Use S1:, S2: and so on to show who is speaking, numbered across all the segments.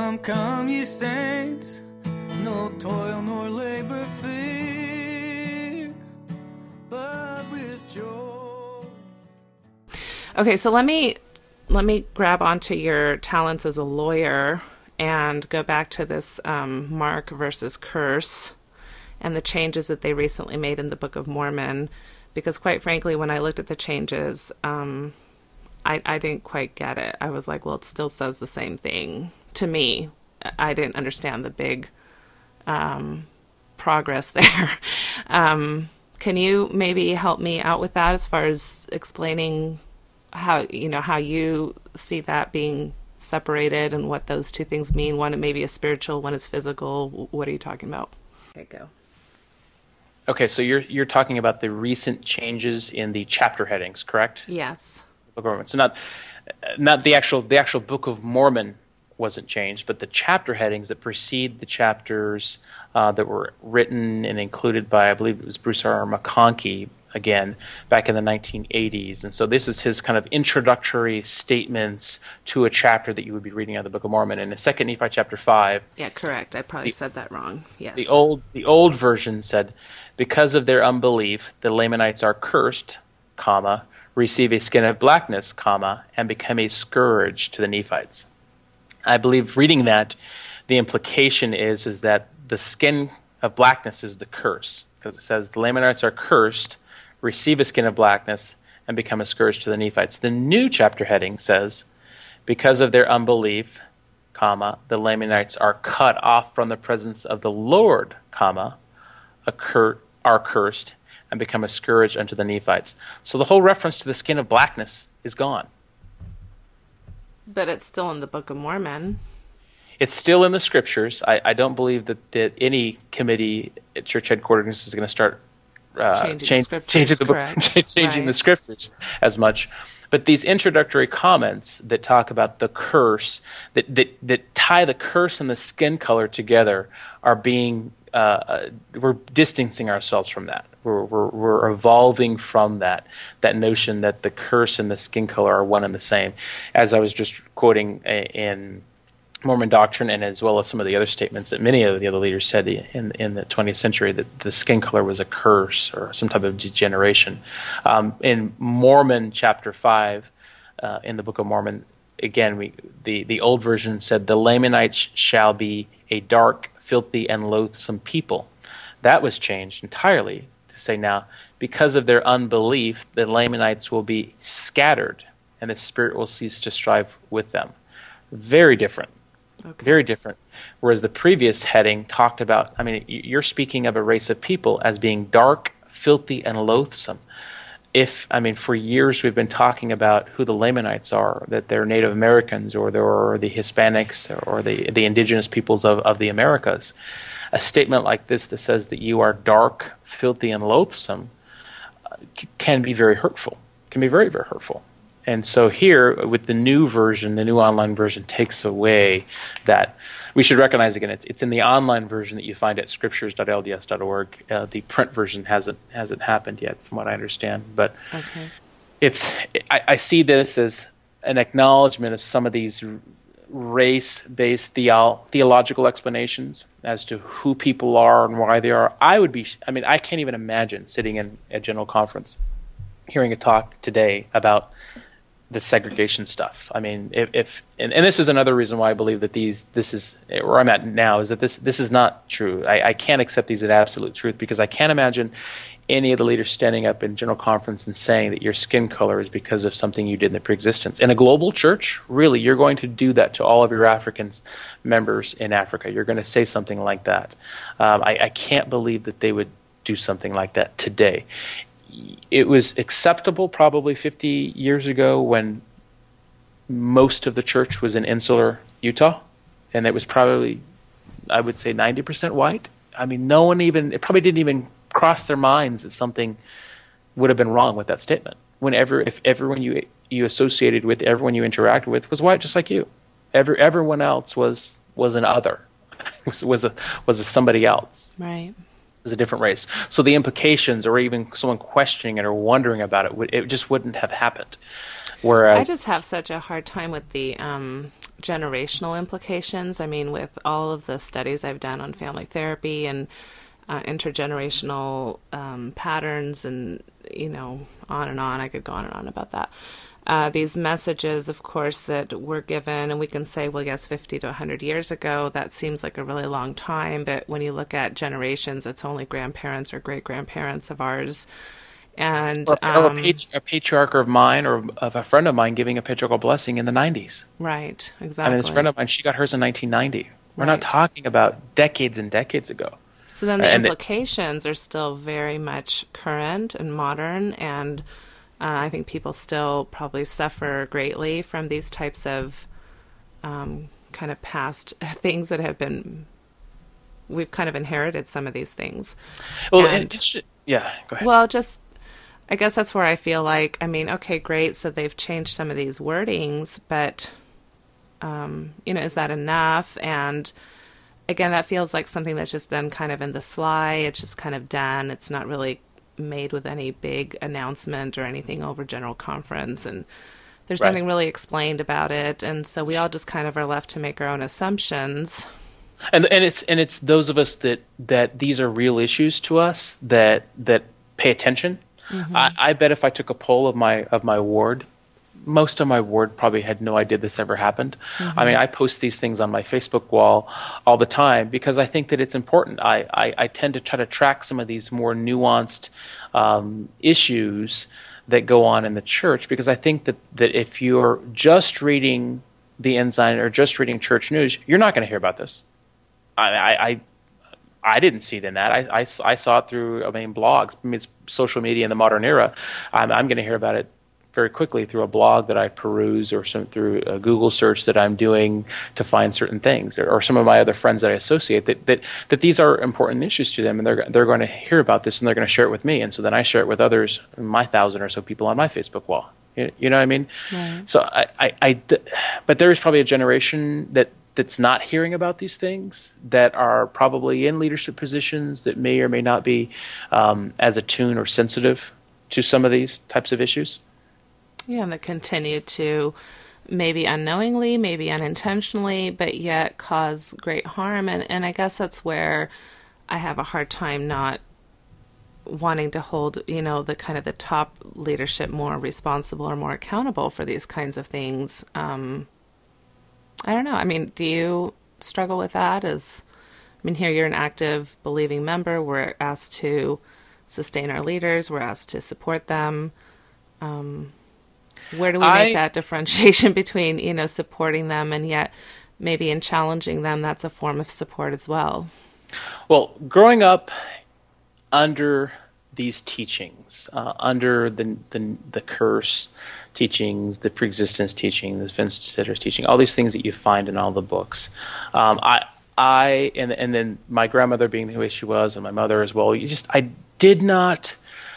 S1: Come, come, ye saints, no toil nor labor fear, but with joy.
S2: Okay, so let me grab onto your talents as a lawyer and go back to this mark versus curse and the changes that they recently made in the Book of Mormon, because quite frankly, when I looked at the changes, I didn't quite get it. I was like, well, it still says the same thing to me. I didn't understand the big progress there. Can you maybe help me out with that as far as explaining how you see that being separated and what those two things mean? One maybe is spiritual, one is physical. What are you talking about? Okay, go.
S3: Okay, so you're talking about the recent changes in the chapter headings, correct?
S2: Yes.
S3: Book of Mormon. So not the actual Book of Mormon wasn't changed, but the chapter headings that precede the chapters that were written and included by, I believe it was Bruce R. McConkie, again, back in the 1980s. And so this is his kind of introductory statements to a chapter that you would be reading out of the Book of Mormon. In the Second Nephi chapter 5...
S2: Yeah, correct. I probably said that wrong. Yes.
S3: The old version said, because of their unbelief, the Lamanites are cursed, comma, receive a skin of blackness, comma, and become a scourge to the Nephites. I believe reading that, the implication is that the skin of blackness is the curse, because it says the Lamanites are cursed, receive a skin of blackness, and become a scourge to the Nephites. The new chapter heading says, because of their unbelief, comma, the Lamanites are cut off from the presence of the Lord, comma, are cursed, and become a scourge unto the Nephites. So the whole reference to the skin of blackness is gone.
S2: But it's still in the Book of Mormon.
S3: It's still in the scriptures. I don't believe that any committee at church headquarters is going to start changing the scriptures as much. But these introductory comments that talk about the curse, that tie the curse and the skin color together, are being we're distancing ourselves from that. We're evolving from that notion that the curse and the skin color are one and the same. As I was just quoting in Mormon doctrine, and as well as some of the other statements that many of the other leaders said in the 20th century, that the skin color was a curse or some type of degeneration. In Mormon chapter 5, in the Book of Mormon, again, the old version said, the Lamanites shall be a dark, filthy, and loathsome people. That was changed entirely to say now, because of their unbelief, the Lamanites will be scattered, and the Spirit will cease to strive with them. Very different. Okay. Very different. Whereas the previous heading talked about, you're speaking of a race of people as being dark, filthy, and loathsome. For years we've been talking about who the Lamanites are, that they're Native Americans or they're the Hispanics or the indigenous peoples of the Americas. A statement like this that says that you are dark, filthy, and loathsome can be very hurtful, can be very, very hurtful. And so here, with the new version, the new online version takes away that. We should recognize, again, it's in the online version that you find at scriptures.lds.org. The print version hasn't happened yet, from what I understand. But okay. I see this as an acknowledgement of some of these race-based theological explanations as to who people are and why they are. I can't even imagine sitting in a general conference hearing a talk today about the segregation stuff. And this is another reason why I believe that this is where I'm at now, is that this is not true. I can't accept these as absolute truth, because I can't imagine any of the leaders standing up in general conference and saying that your skin color is because of something you did in the preexistence. In a global church, really, you're going to do that to all of your African members in Africa. You're going to say something like that. I can't believe that they would do something like that today. It was acceptable probably 50 years ago when most of the church was in insular Utah, and it was probably, I would say, 90% white. It probably didn't even cross their minds that something would have been wrong with that statement. If everyone you associated with, everyone you interacted with was white, just like you, everyone else was an other, was a somebody else.
S2: Right.
S3: A different race. So the implications, or even someone questioning it or wondering about it just wouldn't have happened. Whereas
S2: I just have such a hard time with the generational implications. I mean, with all of the studies I've done on family therapy and intergenerational patterns and, on and on, I could go on and on about that. These messages, of course, that were given, and we can say, well, yes, 50 to 100 years ago, that seems like a really long time, but when you look at generations, it's only grandparents or great-grandparents of ours. And
S3: or a patriarch of mine or of a friend of mine giving a patriarchal blessing in the 90s.
S2: Right, exactly.
S3: I mean, this friend of mine, she got hers in 1990. We're not talking about decades and decades ago.
S2: So then the implications are still very much current and modern, and I think people still probably suffer greatly from these types of kind of past things that have been, we've kind of inherited some of these things.
S3: Well, go ahead.
S2: Well, I guess that's where I feel like, okay, great, so they've changed some of these wordings, but, is that enough? And again, that feels like something that's just done kind of in the sly. It's just kind of done. It's not really made with any big announcement or anything over general conference, and there's nothing really explained about it, and so we all just kind of are left to make our own assumptions.
S3: And it's those of us that these are real issues to us that pay attention. Mm-hmm. I bet if I took a poll of my ward, most of my ward probably had no idea this ever happened. Mm-hmm. I mean, I post these things on my Facebook wall all the time because I think that it's important. I tend to try to track some of these more nuanced issues that go on in the church, because I think that if you're just reading the Ensign or just reading church news, you're not going to hear about this. I didn't see it in that. I saw it through blogs. It's social media in the modern era. I'm going to hear about it very quickly through a blog that I peruse, or through a Google search that I'm doing to find certain things, or some of my other friends that I associate that these are important issues to them, and they're going to hear about this and they're going to share it with me, and so then I share it with others, my 1,000 or so people on my Facebook wall. You know what I mean? Right. So but there is probably a generation that's not hearing about these things, that are probably in leadership positions that may or may not be as attuned or sensitive to some of these types of issues.
S2: Yeah, and that continue to maybe unknowingly, maybe unintentionally, but yet cause great harm. And I guess that's where I have a hard time not wanting to hold, the kind of the top leadership more responsible or more accountable for these kinds of things. I don't know. Do you struggle with that? Here you're an active, believing member. We're asked to sustain our leaders. We're asked to support them. Where do we make that differentiation between, supporting them, and yet maybe in challenging them, that's a form of support as well?
S3: Well, growing up under these teachings, under the curse teachings, the preexistence teaching, the Vince Sitters teaching, all these things that you find in all the books, and then my grandmother being the way she was, and my mother as well, I did not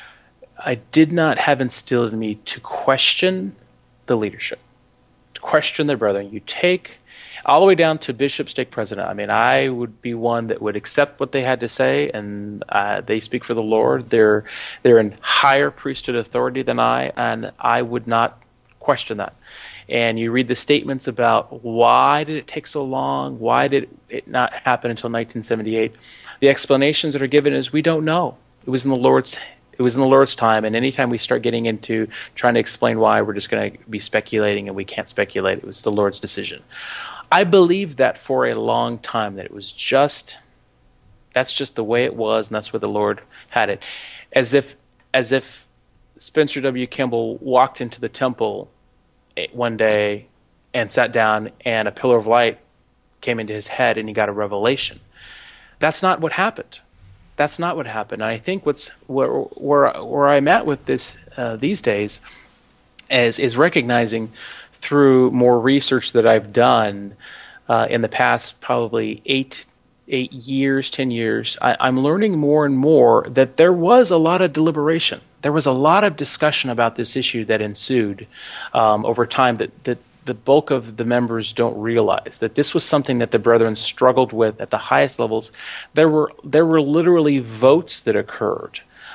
S3: have instilled in me to question the leadership, to question their brethren. You take all the way down to bishop, stake president. I would be one that would accept what they had to say, and they speak for the Lord. They're in higher priesthood authority than I, and I would not question that. And you read the statements about why did it take so long? Why did it not happen until 1978? The explanations that are given is we don't know. It was in the Lord's time, and anytime we start getting into trying to explain why, we're just going to be speculating, and we can't speculate. It was the Lord's decision. I believed that for a long time, that it was that's just the way it was, and that's where the Lord had it. As if Spencer W. Kimball walked into the temple one day and sat down, and a pillar of light came into his head, and he got a revelation. That's not what happened. That's not what happened. And I think where I'm at with this these days is recognizing through more research that I've done in the past probably 10 years, I'm learning more and more that there was a lot of deliberation. There was a lot of discussion about this issue that ensued over time that the bulk of the members don't realize, that this was something that the brethren struggled with at the highest levels. There were literally votes that occurred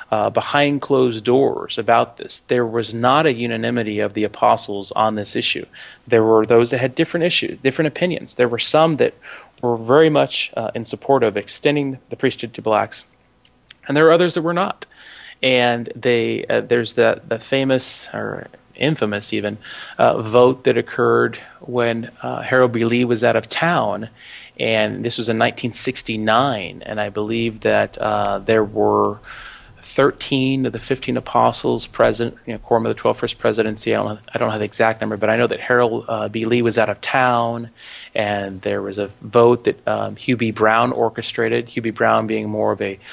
S3: behind closed doors about this. There was not a unanimity of the apostles on this issue. There were those that had different issues, different opinions. There were some that were very much in support of extending the priesthood to blacks, and there were others that were not. And there's the famous, or infamous even, vote that occurred when Harold B. Lee was out of town, and this was in 1969, and I believe that there were 13 of the 15 apostles present, quorum of the 12 First Presidency. I don't have the exact number, but I know that Harold B. Lee was out of town, and there was a vote that Hugh B. Brown orchestrated, Hugh B. Brown being more of a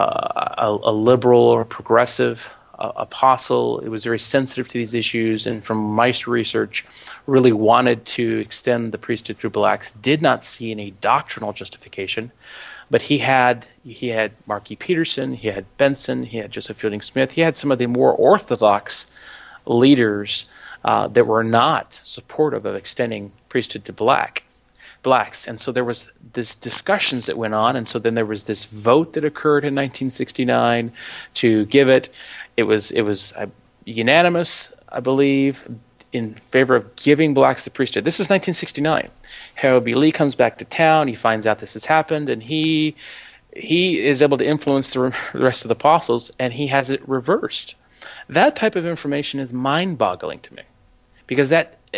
S3: liberal or progressive apostle. It was very sensitive to these issues, and from my research, really wanted to extend the priesthood to blacks, did not see any doctrinal justification. But he had Mark E. Peterson, he had Benson, he had Joseph Fielding Smith, he had some of the more orthodox leaders that were not supportive of extending priesthood to blacks. And so there was this discussions that went on, and so then there was this vote that occurred in 1969 to give it. It was unanimous, I believe, in favor of giving blacks the priesthood. This is 1969. Harold B. Lee comes back to town. He finds out this has happened, and he is able to influence the rest of the apostles, and he has it reversed. That type of information is mind-boggling to me, because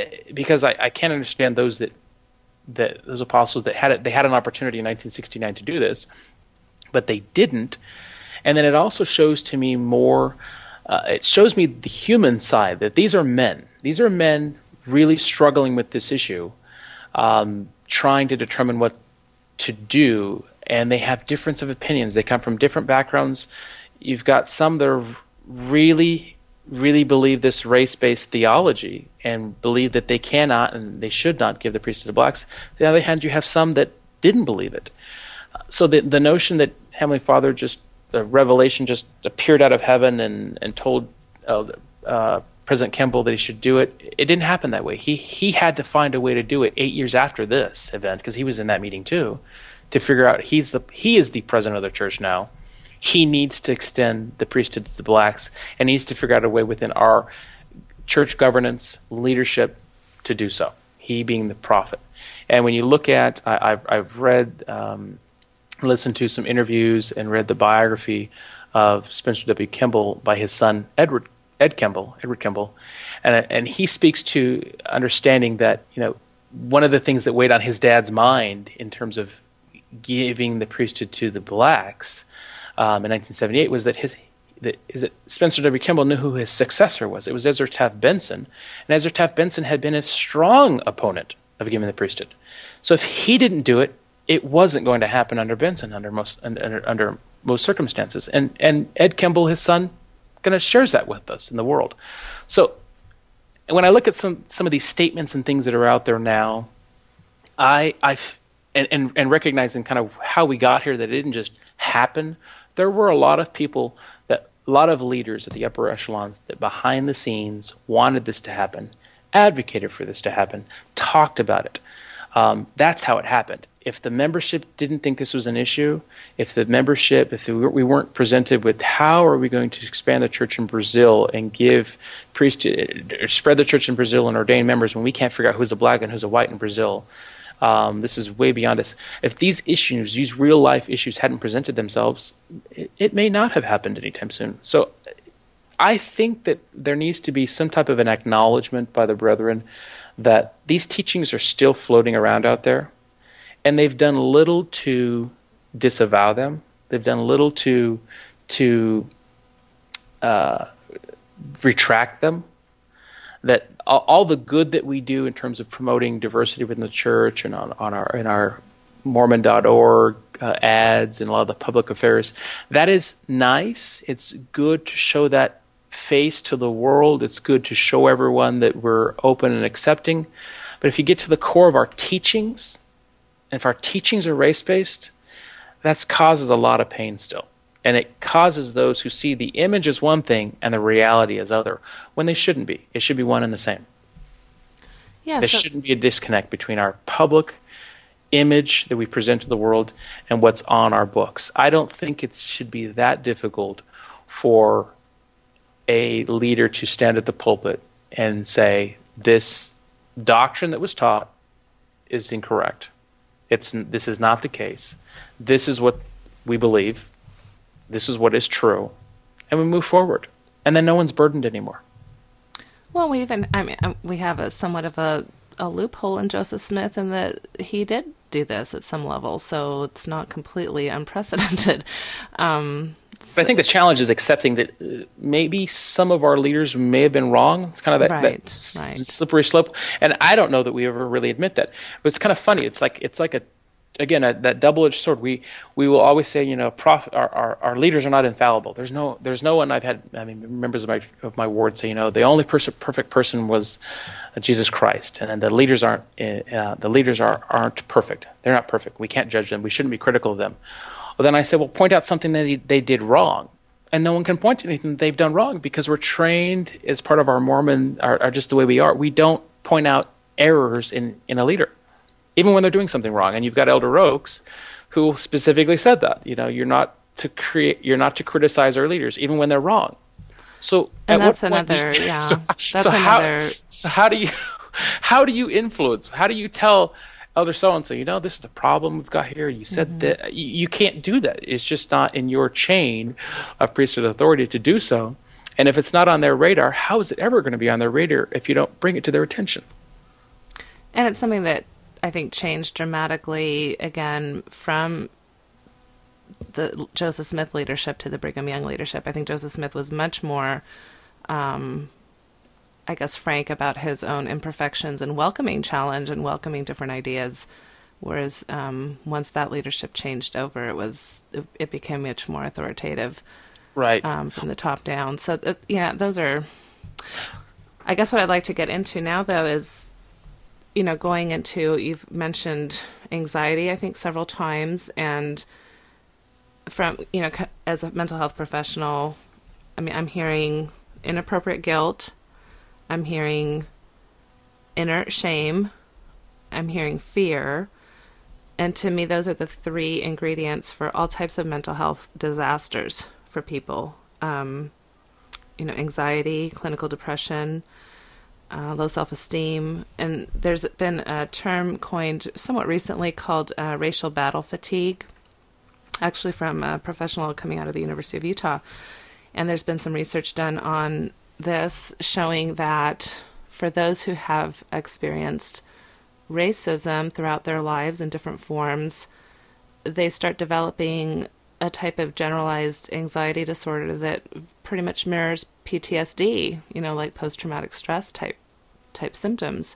S3: I can't understand those apostles that had an opportunity in 1969 to do this, but they didn't. And then it also shows to me more. It shows me the human side, that these are men. These are men really struggling with this issue, trying to determine what to do, and they have difference of opinions. They come from different backgrounds. You've got some that really, really believe this race-based theology and believe that they cannot and they should not give the priesthood to blacks. On the other hand, you have some that didn't believe it. So the notion that Heavenly Father the revelation just appeared out of heaven and told President Kimball that he should do it, it didn't happen that way. He had to find a way to do it 8 years after this event, because he was in that meeting too, to figure out he is the president of the church now. He needs to extend the priesthood to the blacks, and needs to figure out a way within our church governance leadership to do so, he being the prophet. And when you look at, I've read, listened to some interviews and read the biography of Spencer W. Kimball by his son Edward Kimball, and he speaks to understanding that one of the things that weighed on his dad's mind in terms of giving the priesthood to the blacks in 1978 was that Spencer W. Kimball knew who his successor was. It was Ezra Taft Benson, and Ezra Taft Benson had been a strong opponent of giving the priesthood. So if he didn't do it, it wasn't going to happen under Benson under most circumstances. And Ed Kimball, his son, kind of shares that with us in the world. So when I look at some of these statements and things that are out there now, I recognizing kind of how we got here, that it didn't just happen. There were a lot of people, a lot of leaders at the upper echelons that behind the scenes wanted this to happen, advocated for this to happen, talked about it. That's how it happened. If the membership didn't think this was an issue, if we weren't presented with how are we going to expand the church in Brazil and give spread the church in Brazil and ordain members when we can't figure out who's a black and who's a white in Brazil, this is way beyond us. If these issues, these real life issues, hadn't presented themselves, it may not have happened anytime soon. So I think that there needs to be some type of an acknowledgement by the brethren that these teachings are still floating around out there, and they've done little to disavow them. They've done little to retract them. That all the good that we do in terms of promoting diversity within the church and in our Mormon.org ads and a lot of the public affairs, that is nice. It's good to show that face to the world. It's good to show everyone that we're open and accepting. But if you get to the core of our teachings, and if our teachings are race-based, that causes a lot of pain still. And it causes those who see the image as one thing and the reality as other, when they shouldn't be. It should be one and the same. There shouldn't be a disconnect between our public image that we present to the world and what's on our books. I don't think it should be that difficult for a leader to stand at the pulpit and say, this doctrine that was taught is incorrect. This is not the case. This is what we believe. This is what is true. And we move forward. And then no one's burdened anymore.
S2: Well, we have a somewhat of a loophole in Joseph Smith in that he did do this at some level, so it's not completely unprecedented.
S3: But I think the challenge is accepting that maybe some of our leaders may have been wrong. It's kind of that slippery slope, and I don't know that we ever really admit that. But it's kind of funny. It's like that double-edged sword. We will always say, our leaders are not infallible. There's no one. I've had members of my ward say, the only perfect person was Jesus Christ, and then the leaders aren't perfect. They're not perfect. We can't judge them. We shouldn't be critical of them. Well, then I say, point out something that they did wrong, and no one can point to anything they've done wrong because we're trained as part of our Mormon, are just the way we are. We don't point out errors in a leader, even when they're doing something wrong. And you've got Elder Oaks, who specifically said that you're not to criticize our leaders, even when they're wrong. So
S2: that's another.
S3: How do you influence? How do you tell Elder so-and-so, this is the problem we've got here. You said that. You can't do that. It's just not in your chain of priesthood authority to do so. And if it's not on their radar, how is it ever going to be on their radar if you don't bring it to their attention?
S2: And it's something that I think changed dramatically, again, from the Joseph Smith leadership to the Brigham Young leadership. I think Joseph Smith was much more frank about his own imperfections and welcoming challenge and welcoming different ideas. Whereas once that leadership changed over, it became much more authoritative,
S3: right,
S2: from the top down. So those are. I guess what I'd like to get into now, though, is going into, you've mentioned anxiety, I think, several times, and from as a mental health professional, I'm hearing inappropriate guilt. I'm hearing inert shame. I'm hearing fear. And to me, those are the three ingredients for all types of mental health disasters for people. Anxiety, clinical depression, low self-esteem. And there's been a term coined somewhat recently called racial battle fatigue, actually from a professional coming out of the University of Utah. And there's been some research done on this showing that for those who have experienced racism throughout their lives in different forms, they start developing a type of generalized anxiety disorder that pretty much mirrors PTSD, like post-traumatic stress type symptoms.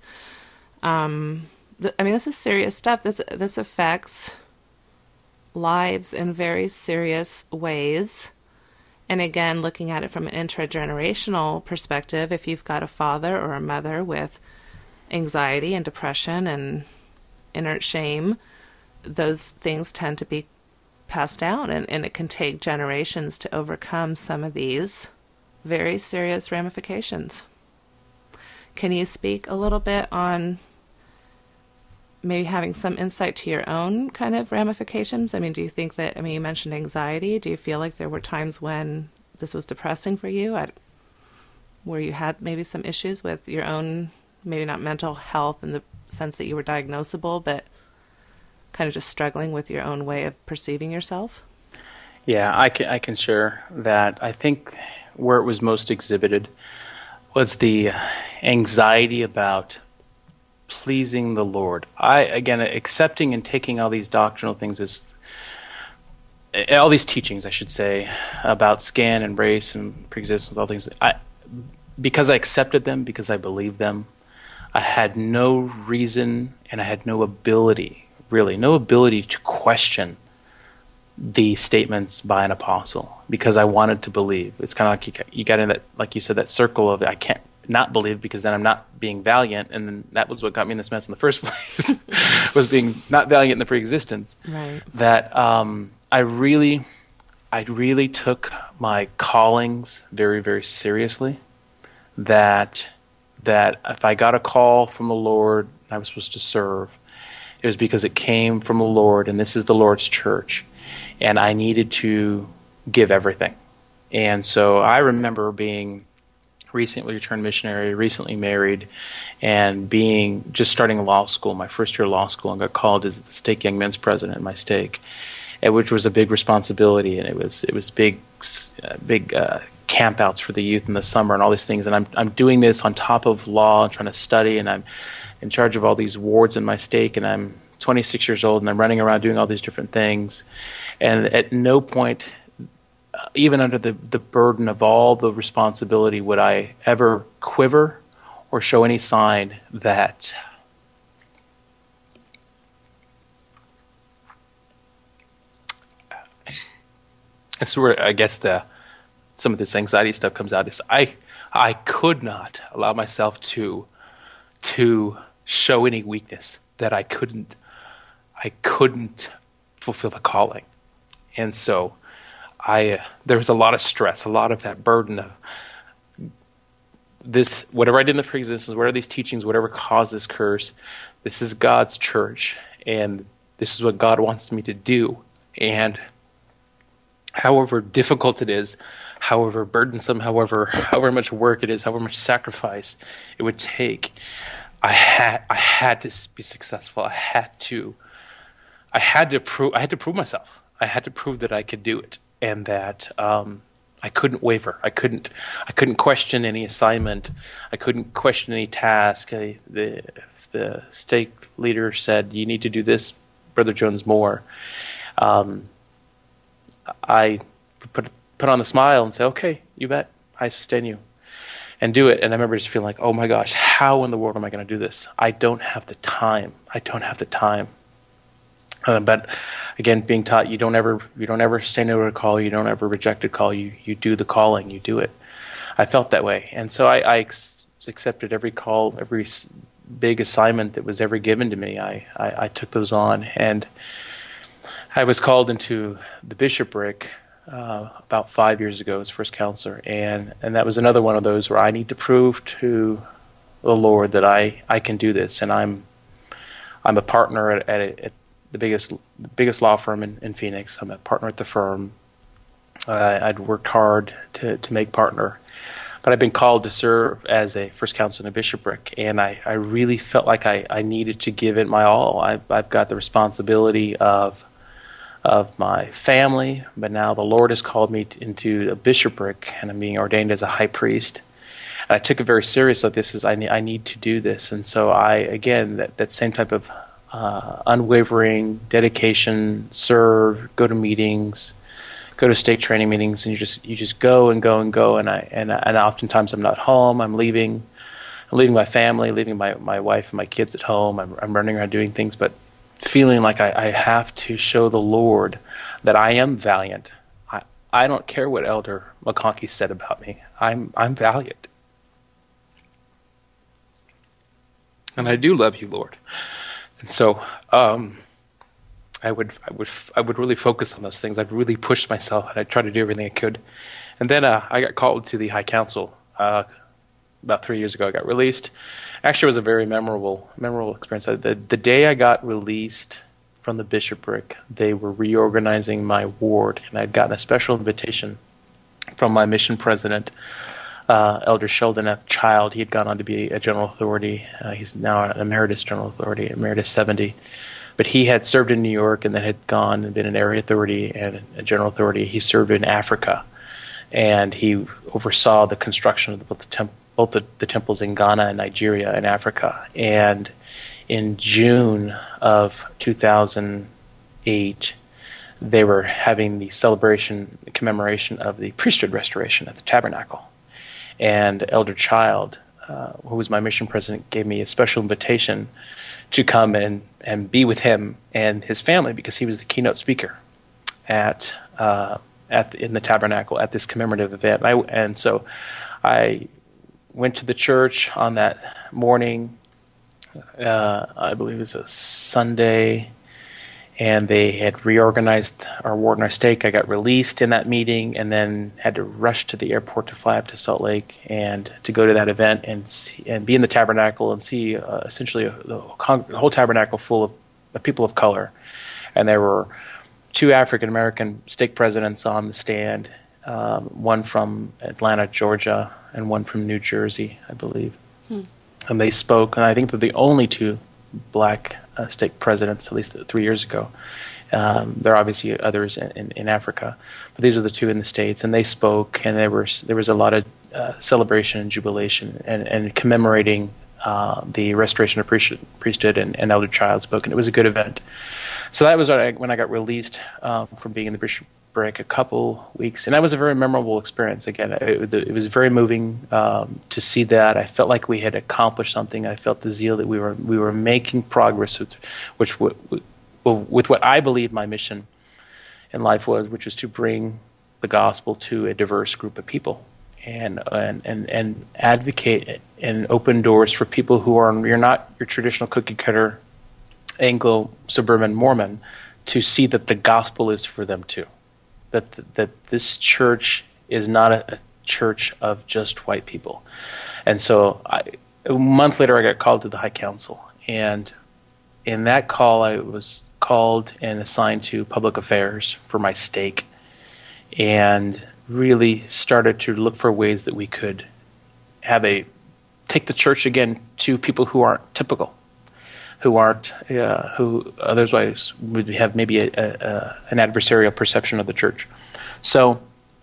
S2: This is serious stuff. This affects lives in very serious ways. And again, looking at it from an intergenerational perspective, if you've got a father or a mother with anxiety and depression and inert shame, those things tend to be passed down, and it can take generations to overcome some of these very serious ramifications. Can you speak a little bit on maybe having some insight to your own kind of ramifications? Do you think that, you mentioned anxiety. Do you feel like there were times when this was depressing for you, where you had maybe some issues with your own, maybe not mental health in the sense that you were diagnosable, but kind of just struggling with your own way of perceiving yourself?
S3: Yeah, I can share that. I think where it was most exhibited was the anxiety about pleasing the Lord. Accepting and taking all these doctrinal things all these teachings, I should say, about skin and race and preexistence, all things. Because I accepted them, because I believed them, I had no reason and I had no ability to question the statements by an apostle, because I wanted to believe. It's kind of like you got in that, like you said, that circle of I can't not believe because then I'm not being valiant, and then that was what got me in this mess in the first place, was being not valiant in the preexistence.
S2: Right.
S3: That I really took my callings very, very seriously. That if I got a call from the Lord, I was supposed to serve. It was because it came from the Lord, and this is the Lord's church, and I needed to give everything. And so I remember being recently returned missionary, recently married, and just starting law school, my first year of law school, and got called as the stake young men's president in my stake, which was a big responsibility, and it was big campouts for the youth in the summer and all these things. And I'm doing this on top of law and trying to study, and I'm in charge of all these wards in my stake, and I'm 26 years old, and I'm running around doing all these different things. And at no point, even under the burden of all the responsibility, would I ever quiver or show any sign that that's where I guess some of this anxiety stuff comes out. Is I could not allow myself to show any weakness, that I couldn't fulfill the calling. And so there was a lot of stress, a lot of that burden of this, whatever I did in the pre-existence, whatever these teachings, whatever caused this curse, this is God's church, and this is what God wants me to do. And however difficult it is, however burdensome, however much work it is, however much sacrifice it would take, I had to be successful. I had to prove myself. I had to prove that I could do it, and that I couldn't waver. I couldn't question any assignment. I couldn't question any task. The stake leader said, "You need to do this, Brother Jones, more." I put on the smile and say, "Okay, you bet. I sustain you," and do it. And I remember just feeling like, "Oh my gosh, how in the world am I going to do this? I don't have the time. But again, being taught, you don't ever say no to a call. You don't ever reject a call. You do the calling. You do it. I felt that way, and so I accepted every call, every big assignment that was ever given to me. I took those on, and I was called into the bishopric about 5 years ago as first counselor, and that was another one of those where I need to prove to the Lord that I can do this, and I'm a partner at the biggest law firm in Phoenix. I'm a partner at the firm. I'd worked hard to make partner, but I've been called to serve as a first counselor in a bishopric, and I really felt like I needed to give it my all. I've got the responsibility of my family, but now the Lord has called me into a bishopric, and I'm being ordained as a high priest. And I took it very seriously. This is I need to do this, and so that same type of unwavering dedication, serve, go to meetings, go to stake training meetings, and you just go and go and go. And oftentimes I'm not home. I'm leaving my family, leaving my wife and my kids at home. I'm running around doing things, but feeling like I have to show the Lord that I am valiant. I don't care what Elder McConkie said about me. I'm valiant, and I do love you, Lord. And so I would really focus on those things. I'd really push myself, and I'd try to do everything I could. And then I got called to the High Council about 3 years ago. I got released. Actually, it was a very memorable experience. The day I got released from the bishopric, they were reorganizing my ward, and I'd gotten a special invitation from my mission president, Elder Sheldon F. Child. He had gone on to be a general authority. He's now an emeritus general authority, emeritus 70. But he had served in New York and then had gone and been an area authority and a general authority. He served in Africa, and he oversaw the construction of both the temples in Ghana and Nigeria and Africa. And in June of 2008, they were having the commemoration of the priesthood restoration at the tabernacle. And Elder Child, who was my mission president, gave me a special invitation to come and be with him and his family, because he was the keynote speaker in the tabernacle at this commemorative event. And so I went to the church on that morning. I believe it was a Sunday, and they had reorganized our ward and our stake. I got released in that meeting, and then had to rush to the airport to fly up to Salt Lake and to go to that event and be in the tabernacle and see essentially the whole tabernacle full of people of color. And there were 2 African American stake presidents on the stand, one from Atlanta, Georgia, and one from New Jersey, I believe. And they spoke, and I think they're the only two black stake presidents, at least 3 years ago. There are obviously others in Africa, but these are the two in the States, and they spoke, and there was a lot of celebration and jubilation and commemorating the restoration of priesthood, and Elder Child spoke, and it was a good event. So that was when I got released from being in the bishopric a couple weeks, and that was a very memorable experience. Again, it was very moving to see that. I felt like we had accomplished something. I felt the zeal that we were making progress with what I believe my mission in life was, which was to bring the gospel to a diverse group of people, and advocate and open doors for people who you're not your traditional cookie cutter Anglo suburban Mormon, to see that the gospel is for them too, that this church is not a church of just white people. And so a month later I got called to the High Council, and in that call I was called and assigned to public affairs for my stake, and really started to look for ways that we could take the church again to people who aren't typical, who otherwise would have maybe an adversarial perception of the church. So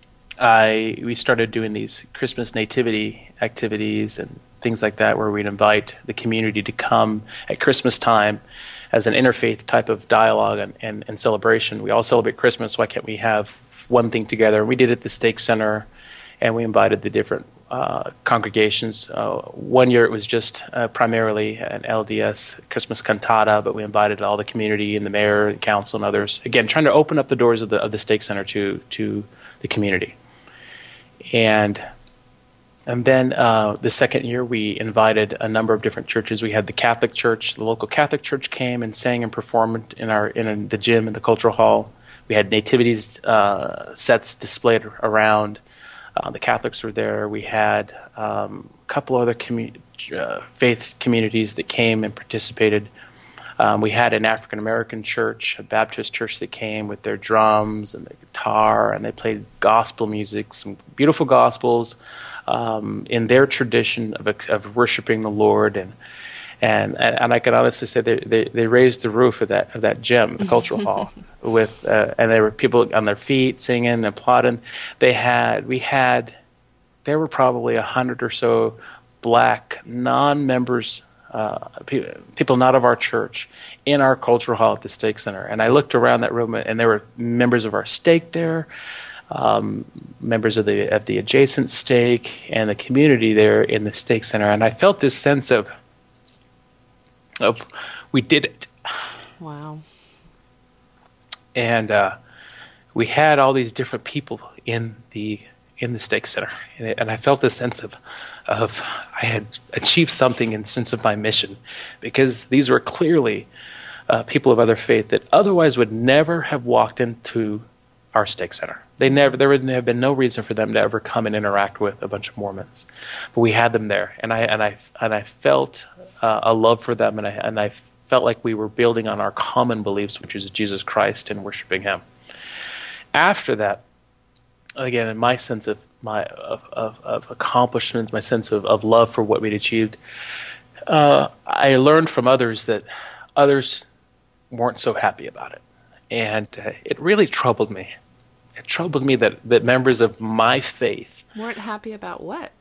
S3: we started doing these Christmas nativity activities and things like that, where we'd invite the community to come at Christmas time as an interfaith type of dialogue and celebration. We all celebrate Christmas, why can't we have one thing together? We did it at the Stake Center, and we invited the different congregations. One year it was just primarily an LDS Christmas cantata, but we invited all the community and the mayor and council and others. Again, trying to open up the doors of the Stake Center to the community. And then the second year we invited a number of different churches. We had the Catholic Church, the local Catholic Church came and sang and performed in the gym in the cultural hall. We had nativities sets displayed around. The Catholics were there. We had a couple other faith communities that came and participated. We had an African American church, a Baptist church, that came with their drums and their guitar, and they played gospel music, some beautiful gospels in their tradition of worshiping the Lord. And I can honestly say they raised the roof of that gym, the cultural hall, and there were people on their feet singing and applauding. There were probably 100 or so black non-members, people not of our church, in our cultural hall at the Stake Center. And I looked around that room, and there were members of our stake there, members of the adjacent stake, and the community there in the Stake Center. And I felt this sense of we did it.
S2: Wow.
S3: And we had all these different people in the Stake Center, and I felt this sense of I had achieved something in sense of my mission, because these were clearly people of other faith that otherwise would never have walked into our Stake Center. There would have been no reason for them to ever come and interact with a bunch of Mormons, but we had them there, and I felt a love for them, and I felt like we were building on our common beliefs, which is Jesus Christ and worshiping Him. After that, again, in my sense of accomplishments, my sense of love for what we'd achieved, I learned from others that others weren't so happy about it, and it really troubled me. It troubled me that members of my faith
S2: weren't happy about what?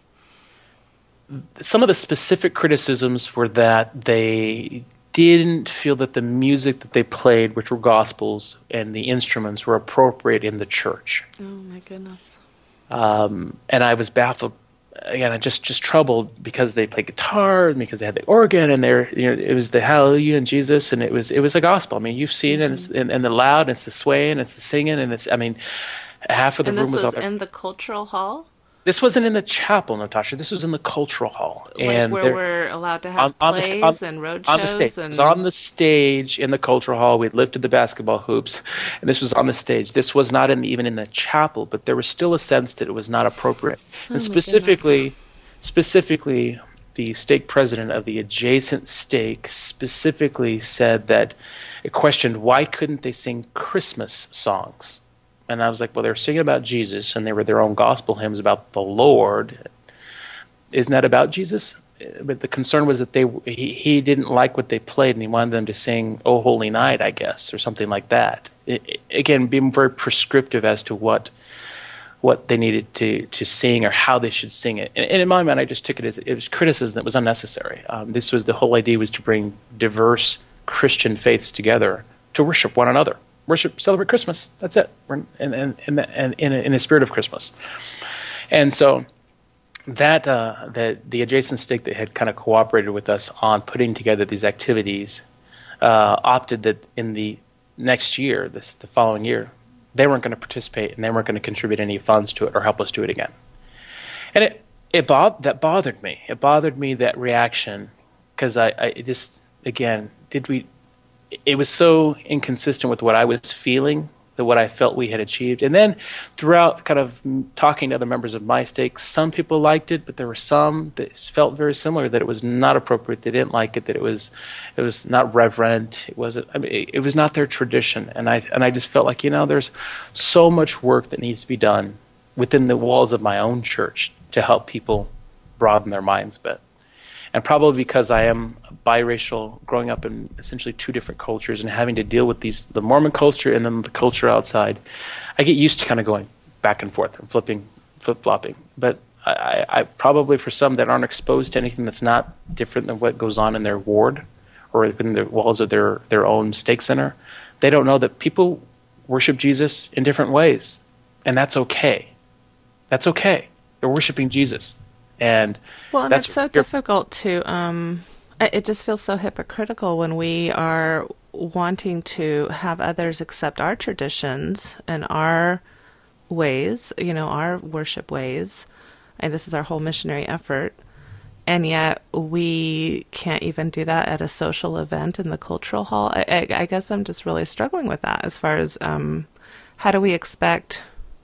S3: Some of the specific criticisms were that they didn't feel that the music that they played, which were gospels, and the instruments were appropriate in the church.
S2: Oh my goodness.
S3: And I was baffled. Again, I just troubled, because they played guitar and because they had the organ, and it was the Hallelujah and Jesus, and it was a gospel. I mean, you've seen it, and the loud, and it's the swaying, it's the singing, and half of the room was
S2: on in the cultural hall.
S3: This wasn't in the chapel, Natasha. This was in the cultural hall,
S2: where we're allowed to have plays and road shows.
S3: On the stage. It was on the stage in the cultural hall. We'd lifted the basketball hoops, and this was on the stage. This was not even in the chapel, but there was still a sense that it was not appropriate. And specifically, the stake president of the adjacent stake specifically said that it questioned why couldn't they sing Christmas songs And I was like, well, they were singing about Jesus, and they were their own gospel hymns about the Lord. Isn't that about Jesus? But the concern was that he didn't like what they played, and he wanted them to sing "O Holy Night," I guess, or something like that. Again, being very prescriptive as to what they needed to sing or how they should sing it. And in my mind, I just took it as it was criticism that was unnecessary. This was the whole idea, was to bring diverse Christian faiths together to worship one another. Celebrate Christmas. That's it. And in a spirit of Christmas. And so that the adjacent stake that had kind of cooperated with us on putting together these activities opted that in the next year, the following year, they weren't going to participate and they weren't going to contribute any funds to it or help us do it again. And that bothered me. It bothered me, that reaction, because it was so inconsistent with what I was feeling, that what I felt we had achieved. And then throughout kind of talking to other members of my stake, some people liked it, but there were some that felt very similar, that it was not appropriate. They didn't like it, that it was not reverent. It wasn't, it was not their tradition. And I just felt like, there's so much work that needs to be done within the walls of my own church to help people broaden their minds a bit. And probably because I am biracial, growing up in essentially two different cultures and having to deal with the Mormon culture and then the culture outside, I get used to kind of going back and forth and flip-flopping. But I probably, for some that aren't exposed to anything that's not different than what goes on in their ward or within the walls of their own stake center, they don't know that people worship Jesus in different ways. And that's okay. That's okay. They're worshiping Jesus. And
S2: it's so difficult to it just feels so hypocritical when we are wanting to have others accept our traditions and our ways, our worship ways, and this is our whole missionary effort, and yet we can't even do that at a social event in the cultural hall. I guess I'm just really struggling with that, as far as how do we expect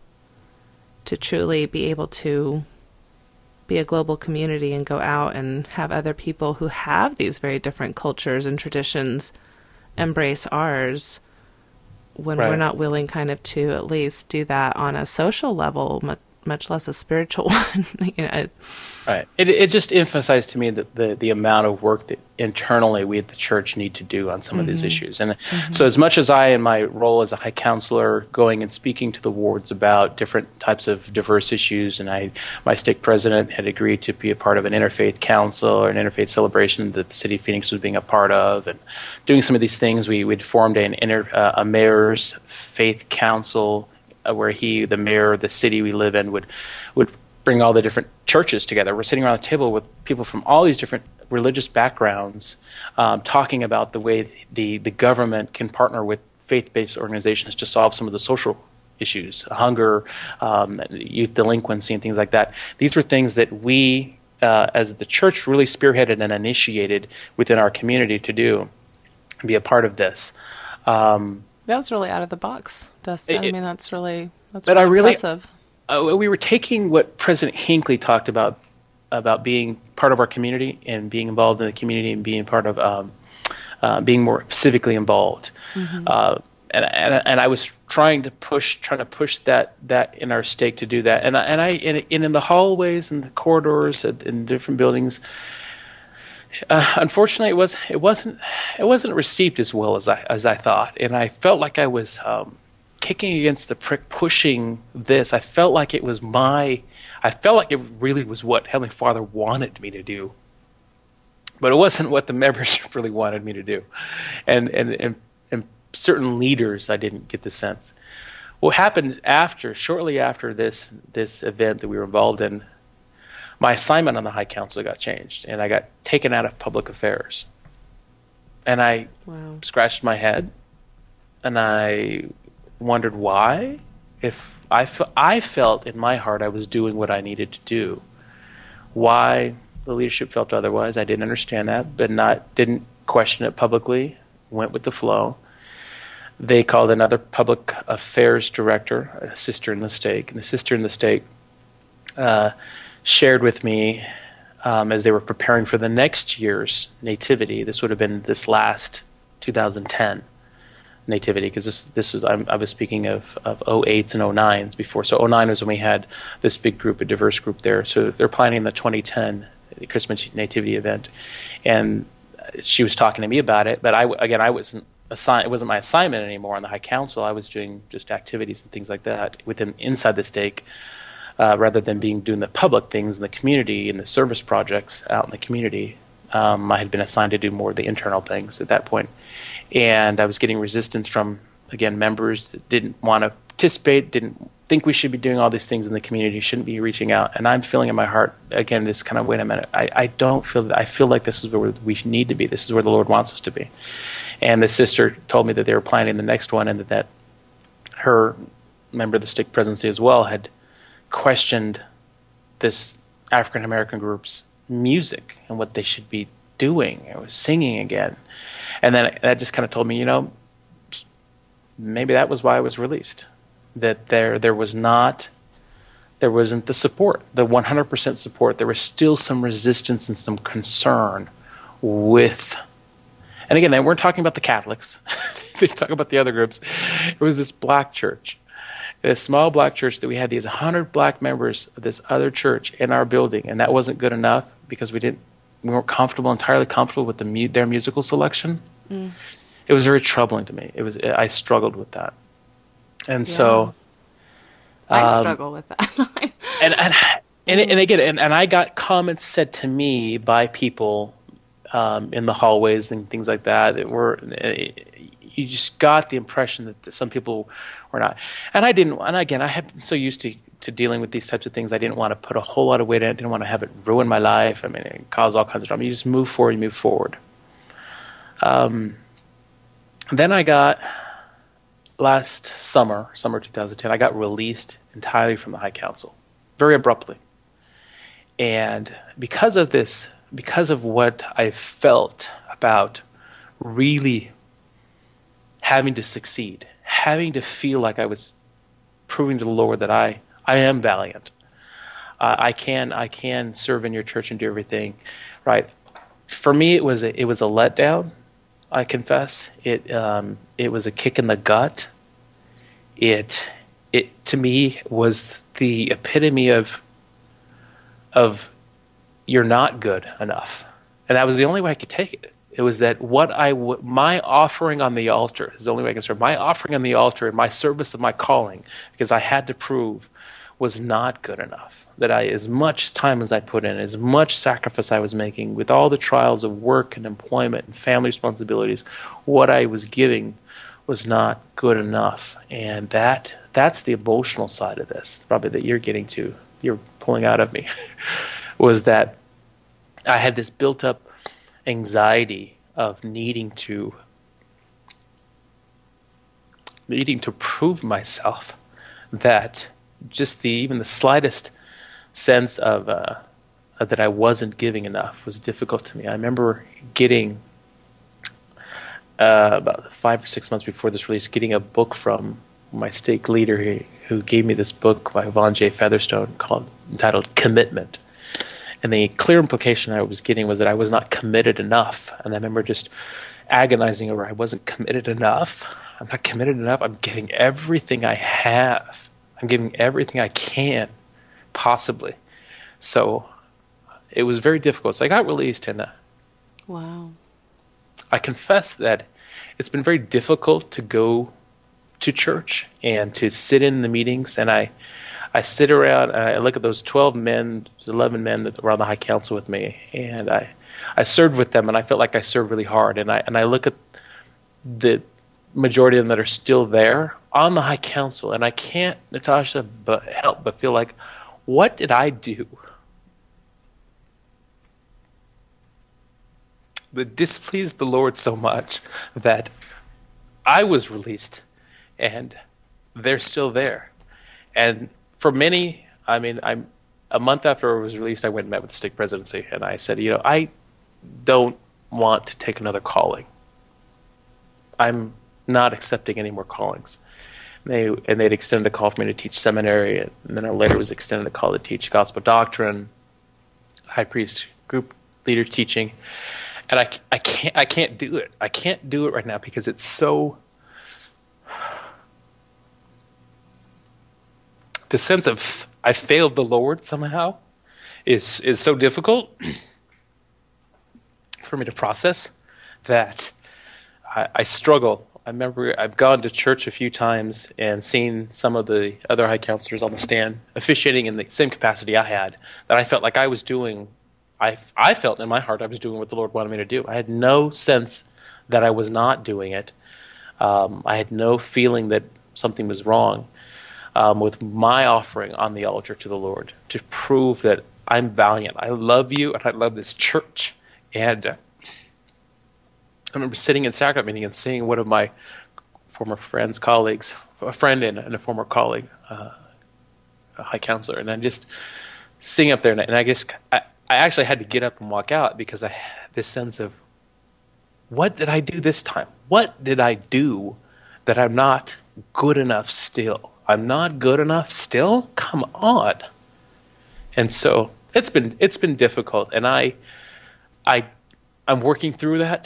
S2: to truly be able to be a global community and go out and have other people who have these very different cultures and traditions embrace ours, when we're not willing kind of to at least do that on a social level, much less a spiritual one.
S3: Right. It just emphasized to me that the amount of work that internally we at the church need to do on some of these issues. And so as much as I, in my role as a high counselor, going and speaking to the wards about different types of diverse issues, and my stake president had agreed to be a part of an interfaith council or an interfaith celebration that the city of Phoenix was being a part of, and doing some of these things, we'd formed a mayor's faith council where the mayor of the city we live in would bring all the different churches together. We're sitting around a table with people from all these different religious backgrounds, talking about the way the government can partner with faith-based organizations to solve some of the social issues, hunger, youth delinquency, and things like that. These were things that we, as the church, really spearheaded and initiated within our community to do, and be a part of this.
S2: That was really out of the box, Dustin. That's really impressive.
S3: We were taking what President Hinckley talked about being part of our community and being involved in the community and being part of being more civically involved. And I was trying to push that in our stake to do that. And in the hallways and the corridors in different buildings, unfortunately, it wasn't received as well as I thought, and I felt like I was kicking against the prick, pushing this. I felt like it really was what Heavenly Father wanted me to do, but it wasn't what the membership really wanted me to do, and certain leaders, I didn't get the sense. What happened shortly after this event that we were involved in, my assignment on the High Council got changed, and I got taken out of public affairs. And I scratched my head, and I wondered why. If I felt in my heart I was doing what I needed to do. Why the leadership felt otherwise, I didn't understand that, but didn't question it publicly, went with the flow. They called another public affairs director, a sister in the stake, and the sister in the stake shared with me as they were preparing for the next year's nativity. This would have been this last 2010. Nativity, because this was I was speaking of 08s and 09s before. So 09 was when we had this big group, a diverse group there. So they're planning the 2010 Christmas Nativity event, and she was talking to me about it. But I wasn't assigned. It wasn't my assignment anymore on the High Council. I was doing just activities and things like that inside the stake, rather than doing the public things in the community and the service projects out in the community. I had been assigned to do more of the internal things at that point. And I was getting resistance from, again, members that didn't want to participate, didn't think we should be doing all these things in the community, shouldn't be reaching out. And I'm feeling in my heart, again, this kind of, wait a minute, I don't feel that. I feel like this is where we need to be. This is where the Lord wants us to be. And the sister told me that they were planning the next one, and that her member of the stake presidency as well had questioned this African American group's music and what they should be doing. It was singing again. And then that just kind of told me, maybe that was why I was released. That there wasn't the support, the 100% support. There was still some resistance and some concern with, and again, they weren't talking about the Catholics. They talk about the other groups. It was this black church, this small black church, that we had these 100 black members of this other church in our building, and that wasn't good enough because we weren't entirely comfortable with their musical selection. It was very troubling to me. I struggled with that, and so
S2: I struggle with that.
S3: and I got comments said to me by people in the hallways and things like that you just got the impression that some people were not. And I didn't. And again, I have been so used to dealing with these types of things. I didn't want to put a whole lot of weight in it. I didn't want to have it ruin my life. I mean, it caused all kinds of drama. You just move forward. Then I got, last summer 2010, I got released entirely from the High Council, very abruptly. And because of this, because of what I felt about really having to succeed, having to feel like I was proving to the Lord that I am valiant, I can serve in your church and do everything, right? For me, it was a letdown. I confess it was a kick in the gut. It to me was the epitome of you're not good enough, and that was the only way I could take it. It was that my offering on the altar is the only way I can serve. My offering on the altar and my service of my calling, because I had to prove, was not good enough. That as much time as I put in, as much sacrifice I was making, with all the trials of work and employment and family responsibilities, what I was giving was not good enough. And that's the emotional side of this, probably that you're pulling out of me, was that I had this built up anxiety of needing to prove myself, that just even the slightest sense of that I wasn't giving enough was difficult to me. I remember getting about 5 or 6 months before this release, getting a book from my stake leader who gave me this book by Vaughn J. Featherstone entitled Commitment. And the clear implication I was getting was that I was not committed enough. And I remember just agonizing over I wasn't committed enough. I'm not committed enough. I'm giving everything I have. I'm giving everything I can possibly. So it was very difficult. So I got released, and
S2: wow.
S3: I confess that it's been very difficult to go to church and to sit in the meetings. And I sit around and I look at those 11 men that were on the High Council with me, and I served with them, and I felt like I served really hard. And I look at the majority of them that are still there on the High Council, and I can't, Natasha, but help but feel like, what did I do that displeased the Lord so much that I was released and they're still there? And for many, I'm a month after I was released, I went and met with the stake presidency, and I said, I don't want to take another calling. I'm not accepting any more callings. They'd extended a call for me to teach seminary, and then later was extended a call to teach gospel doctrine, high priest, group leader teaching, and I can't do it. I can't do it right now because it's so the sense of I failed the Lord somehow is so difficult for me to process that I struggle. I remember I've gone to church a few times and seen some of the other high counselors on the stand officiating in the same capacity I had, that I felt like I was doing. I felt in my heart I was doing what the Lord wanted me to do. I had no sense that I was not doing it. I had no feeling that something was wrong with my offering on the altar to the Lord to prove that I'm valiant. I love you and I love this church. And I remember sitting in sacrament meeting and seeing one of my former colleagues, a friend and a former colleague, a high counselor, and I'm just sitting up there, and I actually had to get up and walk out because I had this sense of, what did I do this time? What did I do that I'm not good enough still? I'm not good enough still? Come on. And so it's been difficult, and I'm working through that.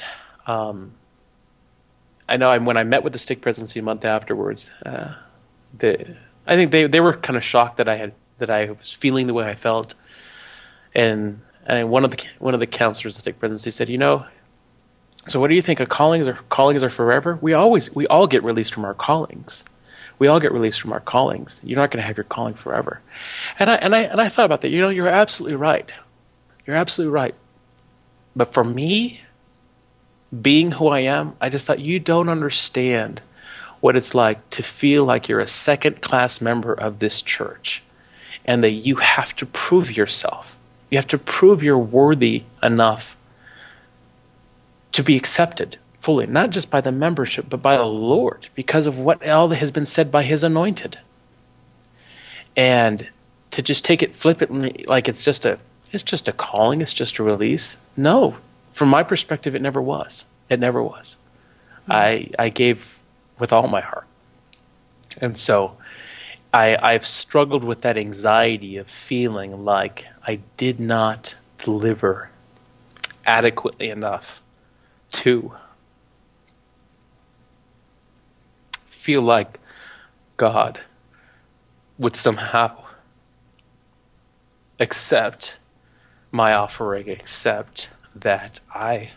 S3: I know when I met with the stake presidency a month afterwards, I think they were kind of shocked that I was feeling the way I felt. And one of the counselors of the stake presidency said, so what do you think? Callings are forever? We all get released from our callings. We all get released from our callings. You're not going to have your calling forever. And I thought about that. You're absolutely right. You're absolutely right. But for me, being who I am, I just thought, you don't understand what it's like to feel like you're a second-class member of this church, and that you have to prove yourself. You have to prove you're worthy enough to be accepted fully, not just by the membership, but by the Lord, because of what all that has been said by His anointed. And to just take it flippantly, like it's just a calling, it's just a release. No, from my perspective, it never was. It never was. I gave with all my heart, and so I've struggled with that anxiety of feeling like I did not deliver adequately enough to feel like God would somehow accept my offering, accept that I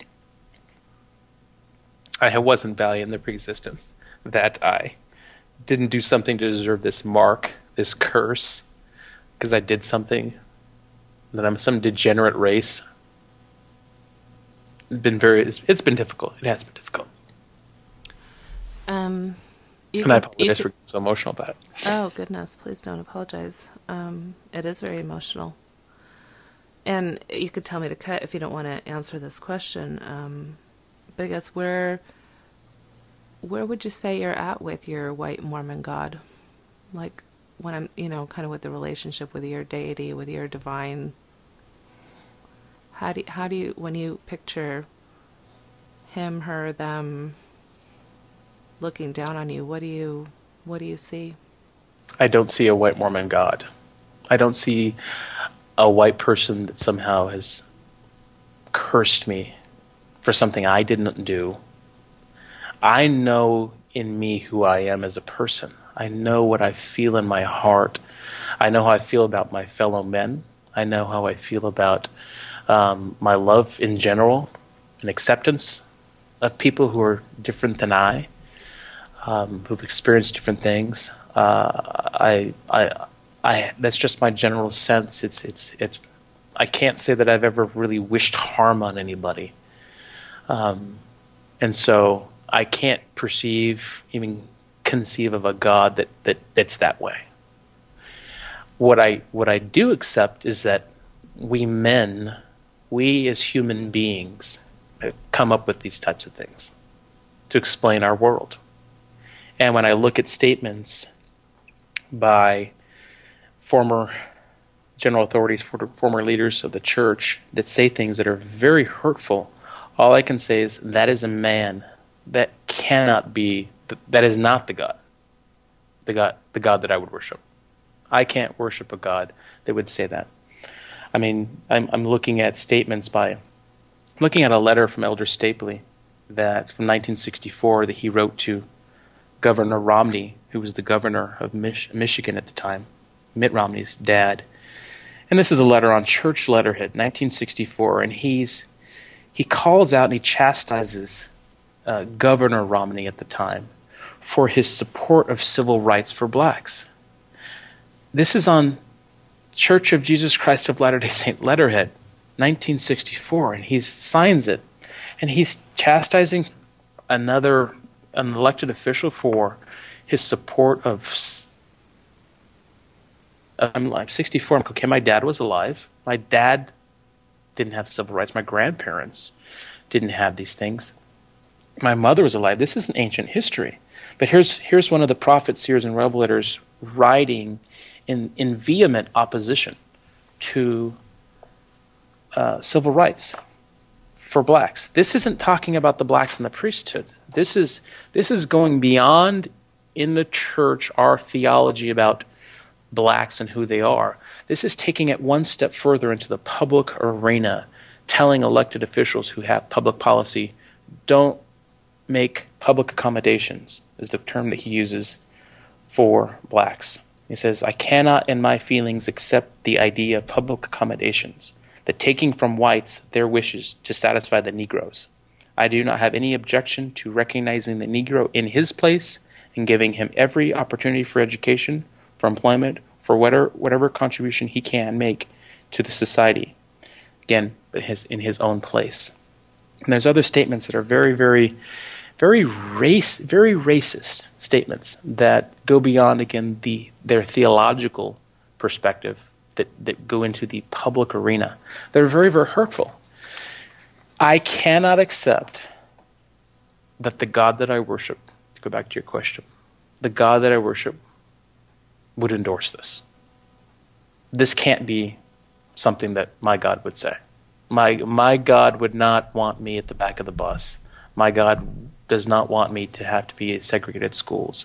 S3: wasn't valiant in the pre-existence, that I didn't do something to deserve this mark, this curse, because I did something, that I'm some degenerate race. It's been difficult. It has been difficult. And I apologize for being so emotional about it.
S2: Oh, goodness. Please don't apologize. It is very emotional. And you could tell me to cut if you don't want to answer this question. But I guess where would you say you're at with your white Mormon God? Like when I'm, kind of with the relationship with your deity, with your divine. How do you, when you picture him, her, them looking down on you, what do you see?
S3: I don't see a white Mormon God. I don't see a white person that somehow has cursed me for something I didn't do. I know in me who I am as a person. I know what I feel in my heart. I know how I feel about my fellow men. I know how I feel about my love in general and acceptance of people who are different than I, who've experienced different things. That's just my general sense. It's. I can't say that I've ever really wished harm on anybody, and so I can't even conceive of a God that's that way. What I do accept is that we as human beings come up with these types of things to explain our world. And when I look at statements by former general authorities, former leaders of the church that say things that are very hurtful, all I can say is that is a man that cannot be, that is not the God that I would worship. I can't worship a God that would say that. I mean, I'm looking at statements looking at a letter from Elder Stapley from 1964 that he wrote to Governor Romney, who was the governor of Michigan at the time, Mitt Romney's dad. And this is a letter on church letterhead, 1964, and he calls out and he chastises Governor Romney at the time for his support of civil rights for blacks. This is on Church of Jesus Christ of Latter-day Saint letterhead, 1964, and he signs it, and he's chastising an elected official for his support of. I'm 64. Okay, my dad was alive. My dad didn't have civil rights. My grandparents didn't have these things. My mother was alive. This is an ancient history. But here's one of the prophets, seers, and revelators writing in vehement opposition to civil rights for blacks. This isn't talking about the blacks in the priesthood. This is going beyond in the church our theology about blacks and who they are. This is taking it one step further into the public arena, telling elected officials who have public policy, don't make public accommodations, is the term that he uses for blacks. He says, I cannot in my feelings accept the idea of public accommodations, the taking from whites their wishes to satisfy the Negroes. I do not have any objection to recognizing the Negro in his place and giving him every opportunity for education, for employment, for whatever contribution he can make to the society. Again, but in his own place. And there's other statements that are very, very, very racist statements that go beyond, again, their theological perspective, that go into the public arena. They're very, very hurtful. I cannot accept that the God that I worship, to go back to your question, the God that I worship would endorse this. This can't be something that my God would say. My God would not want me at the back of the bus. My God does not want me to have to be at segregated schools.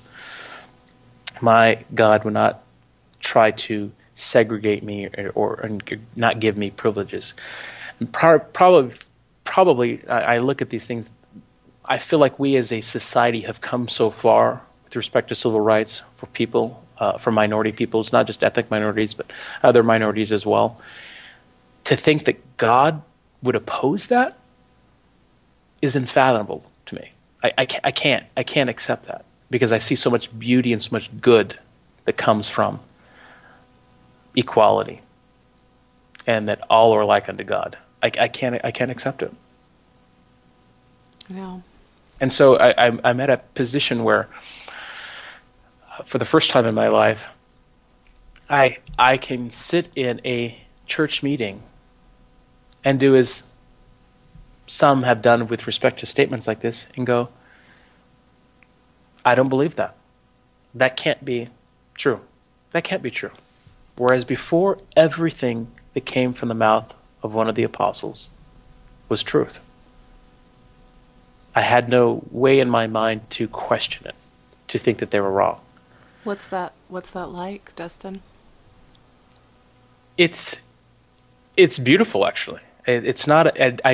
S3: My God would not try to segregate me or not give me privileges. And probably, I look at these things, I feel like we as a society have come so far with respect to civil rights for people, for minority peoples, not just ethnic minorities, but other minorities as well. To think that God would oppose that is unfathomable to me. I can't accept that, because I see so much beauty and so much good that comes from equality, and that all are like unto God. I can't accept it.
S2: No.
S3: And so I'm at a position where, for the first time in my life, I can sit in a church meeting and do as some have done with respect to statements like this and go, I don't believe that. That can't be true. That can't be true. Whereas before, everything that came from the mouth of one of the apostles was truth. I had no way in my mind to question it, to think that they were wrong.
S2: What's that like, Dustin?
S3: It's beautiful, actually. It's not. I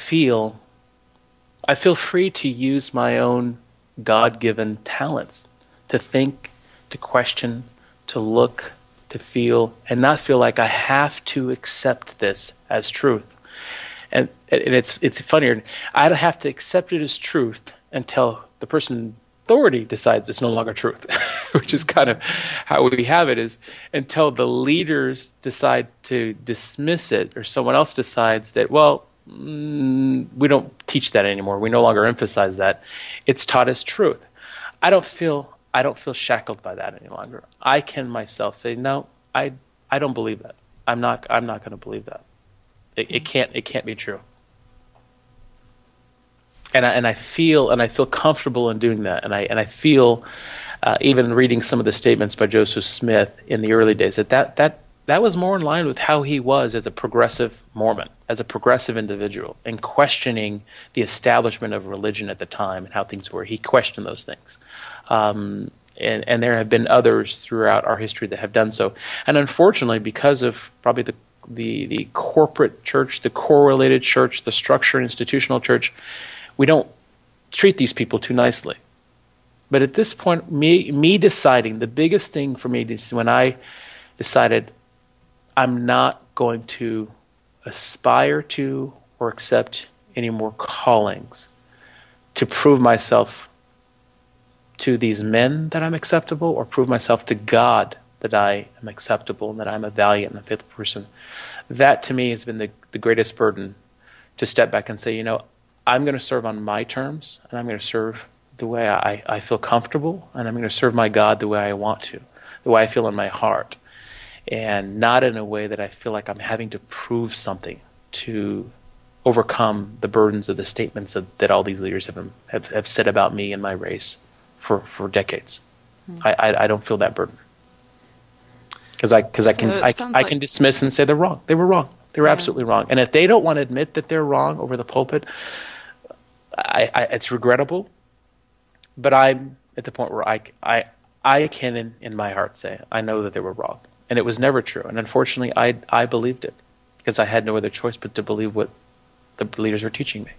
S3: feel free to use my own God-given talents to think, to question, to look, to feel, and not feel like I have to accept this as truth. And it's funnier. I don't have to accept it as truth until the person in authority decides it's no longer truth, which is kind of how we have it, is until the leaders decide to dismiss it, or someone else decides that, well, we don't teach that anymore. We no longer emphasize that. It's taught as truth. I don't feel shackled by that any longer. I can myself say, no, I don't believe that. I'm not going to believe that. It can't be true. And I feel comfortable in doing that. And I feel even reading some of the statements by Joseph Smith in the early days that was more in line with how he was as a progressive Mormon, as a progressive individual, and questioning the establishment of religion at the time and how things were. He questioned those things. And there have been others throughout our history that have done so. And unfortunately, because of probably the corporate church, the correlated church, the structured institutional church, we don't treat these people too nicely. But at this point, me deciding, the biggest thing for me is when I decided I'm not going to aspire to or accept any more callings to prove myself to these men that I'm acceptable, or prove myself to God that I am acceptable and that I'm a valiant and a faithful person. That to me has been the greatest burden, to step back and say, I'm going to serve on my terms, and I'm going to serve the way I feel comfortable, and I'm going to serve my God the way I want to, the way I feel in my heart, and not in a way that I feel like I'm having to prove something to overcome the burdens of the statements that all these leaders have said about me and my race for decades. I don't feel that burden, because I can dismiss and say they're wrong. They were wrong. They were absolutely wrong. And if they don't want to admit that they're wrong over the pulpit, it's regrettable. But I'm at the point where I can in my heart say I know that they were wrong, and it was never true. And unfortunately, I believed it because I had no other choice but to believe what the leaders were teaching me.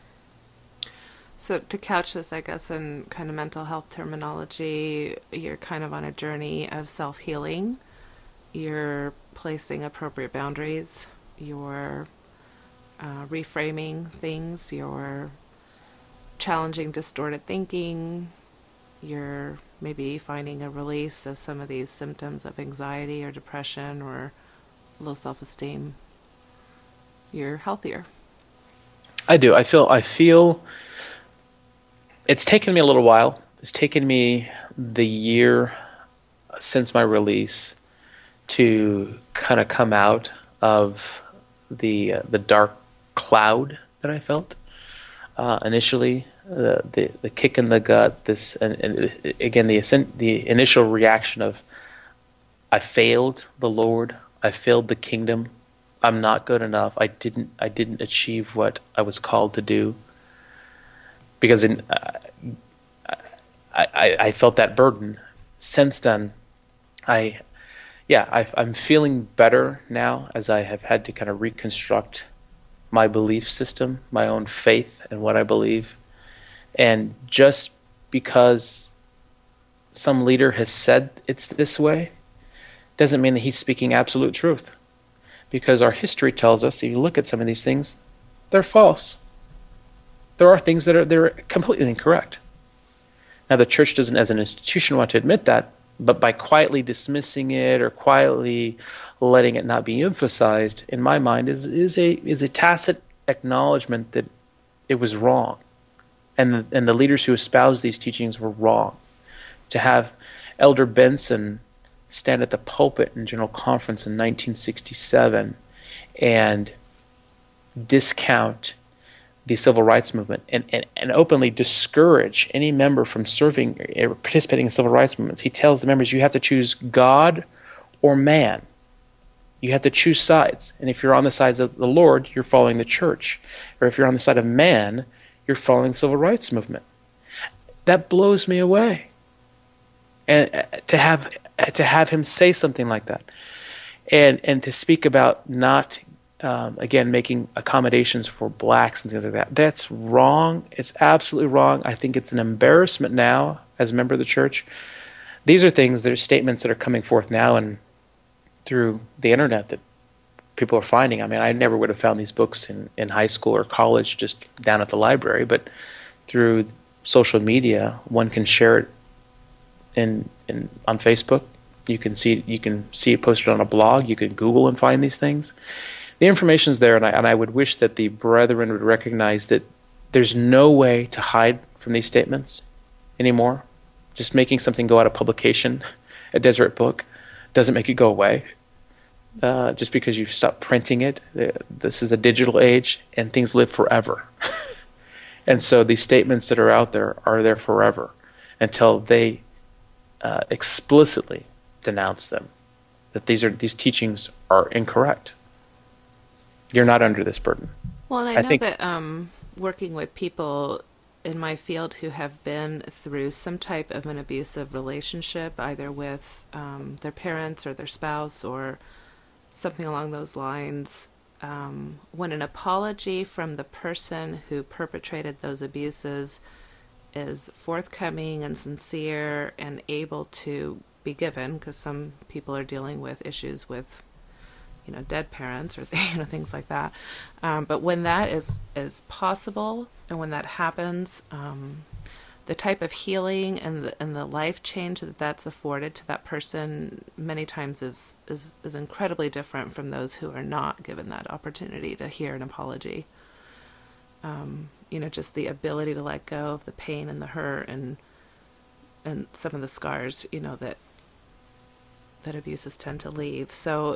S2: So to couch this, I guess, in kind of mental health terminology, you're kind of on a journey of self-healing. You're placing appropriate boundaries. You're reframing things. You're challenging distorted thinking. You're maybe finding a release of some of these symptoms of anxiety or depression or low self-esteem. You're healthier.
S3: I do. I feel it's taken me a little while. It's taken me the year since my release to kind of come out of the dark cloud that I felt. Initially, the kick in the gut, and again the initial reaction of I failed the Lord, I failed the kingdom, I'm not good enough, I didn't achieve what I was called to do, because I felt that burden. Since then, I'm feeling better now as I have had to kind of reconstruct my belief system, my own faith and what I believe. And just because some leader has said it's this way doesn't mean that he's speaking absolute truth. Because our history tells us, if you look at some of these things, they're false. There are things that they're completely incorrect. Now, the church doesn't, as an institution, want to admit that, but by quietly dismissing it or quietly letting it not be emphasized, in my mind, is a tacit acknowledgement that it was wrong, and the leaders who espoused these teachings were wrong. To have Elder Benson stand at the pulpit in General Conference in 1967 and discount the civil rights movement and openly discourage any member from serving or participating in civil rights movements. He tells the members, you have to choose God or man. You have to choose sides. And if you're on the sides of the Lord, you're following the church. Or if you're on the side of man, you're following the civil rights movement. That blows me away. And to have him say something like that, and to speak about not again making accommodations for blacks and things like that, that's wrong. It's absolutely wrong. I think it's an embarrassment now as a member of the church. These are things that are statements that are coming forth now and through the internet that people are finding. I mean, I never would have found these books in high school or college just down at the library, but through social media, one can share it on Facebook. You can see it posted on a blog. You can Google and find these things. The information's there, and I would wish that the brethren would recognize that there's no way to hide from these statements anymore. Just making something go out of publication, a Deseret Book, doesn't make it go away. Just because you've stopped printing it, this is a digital age, and things live forever. And so these statements that are there forever until they explicitly denounce them, that these teachings are incorrect. You're not under this burden.
S2: Well, and I know that working with people in my field who have been through some type of an abusive relationship, either with their parents or their spouse or something along those lines, when an apology from the person who perpetrated those abuses is forthcoming and sincere and able to be given, because some people are dealing with issues with, dead parents or things like that. But when that is possible, and when that happens, the type of healing and the life change that's afforded to that person many times is incredibly different from those who are not given that opportunity to hear an apology. Just the ability to let go of the pain and the hurt and some of the scars, that abuses tend to leave. So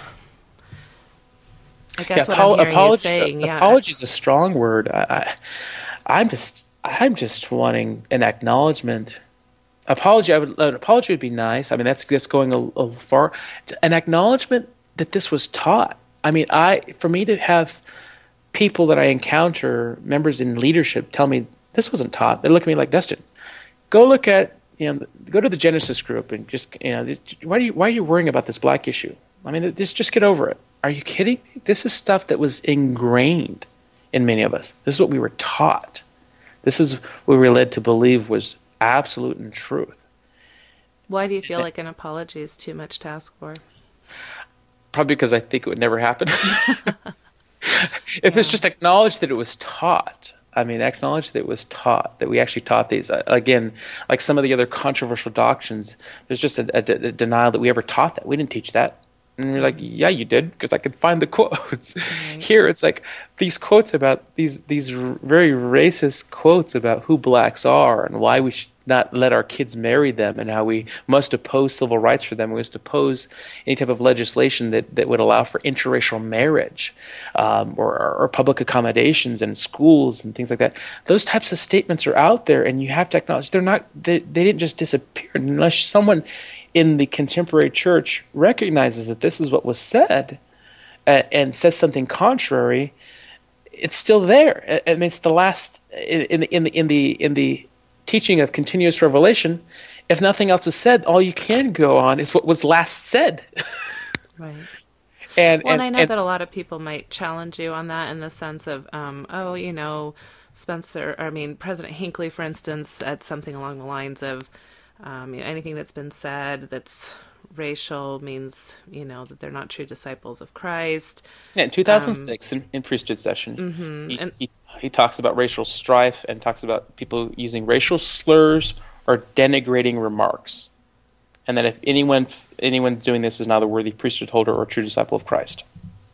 S2: I guess what I'm hearing you saying,
S3: apology is a strong word. I'm just wanting an acknowledgement. An apology would be nice. I mean, that's going a little far. An acknowledgement that this was taught. I mean, for me to have people that I encounter, members in leadership, tell me this wasn't taught. They look at me like, Dustin, go look at, go to the Genesis group and just, why are you worrying about this black issue? I mean, just get over it. Are you kidding me? This is stuff that was ingrained in many of us. This is what we were taught. This is what we were led to believe was absolute and truth.
S2: Why do you feel like an apology is too much to ask for?
S3: Probably because I think it would never happen. If it's just acknowledged that it was taught. I mean, acknowledge that it was taught, that we actually taught these. Again, like some of the other controversial doctrines, there's just a denial that we ever taught that. We didn't teach that. And you're like, yeah, you did, because I could find the quotes. Right. Here, it's like these quotes about these very racist quotes about who blacks are and why we should not let our kids marry them and how we must oppose civil rights for them. We must oppose any type of legislation that would allow for interracial marriage or public accommodations in schools and things like that. Those types of statements are out there, and you have to acknowledge they didn't just disappear unless someone in the contemporary church recognizes that this is what was said and says something contrary. It's still there. I mean, it's the last in the teaching of continuous revelation. If nothing else is said, all you can go on is what was last said.
S2: Right. And I know that a lot of people might challenge you on that in the sense of, President Hinckley, for instance, said something along the lines of, anything that's been said that's racial means, that they're not true disciples of Christ.
S3: Yeah, in 2006, in priesthood session, he talks about racial strife and talks about people using racial slurs or denigrating remarks, and that if anyone doing this is not a worthy priesthood holder or a true disciple of Christ.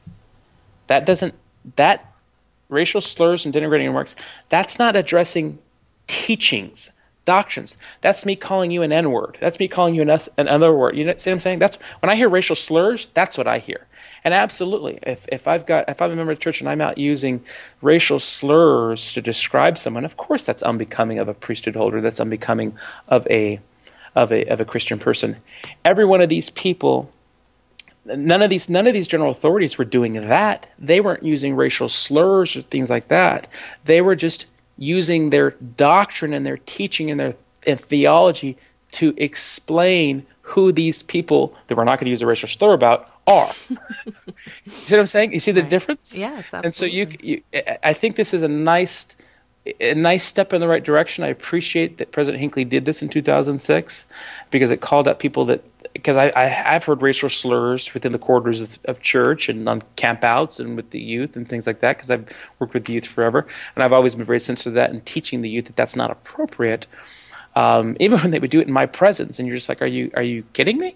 S3: That racial slurs and denigrating remarks, that's not addressing teachings, doctrines. That's me calling you an N-word. That's me calling you another word. You see what I'm saying? That's when I hear racial slurs, that's what I hear. And absolutely, if I'm a member of the church and I'm out using racial slurs to describe someone, of course that's unbecoming of a priesthood holder. That's unbecoming of a Christian person. Every one of these people, none of these general authorities were doing that. They weren't using racial slurs or things like that. They were just using their doctrine and their teaching and their theology to explain who these people that we're not going to use a racial slur about are. You see what I'm saying? You see the difference?
S2: Yes, absolutely.
S3: And so I think this is a nice step in the right direction. I appreciate that President Hinckley did this in 2006 because it called out people because I've heard racial slurs within the corridors of church and on campouts and with the youth and things like that, because I've worked with the youth forever, and I've always been very sensitive to that and teaching the youth that that's not appropriate. Even when they would do it in my presence, and you're just like, are you kidding me?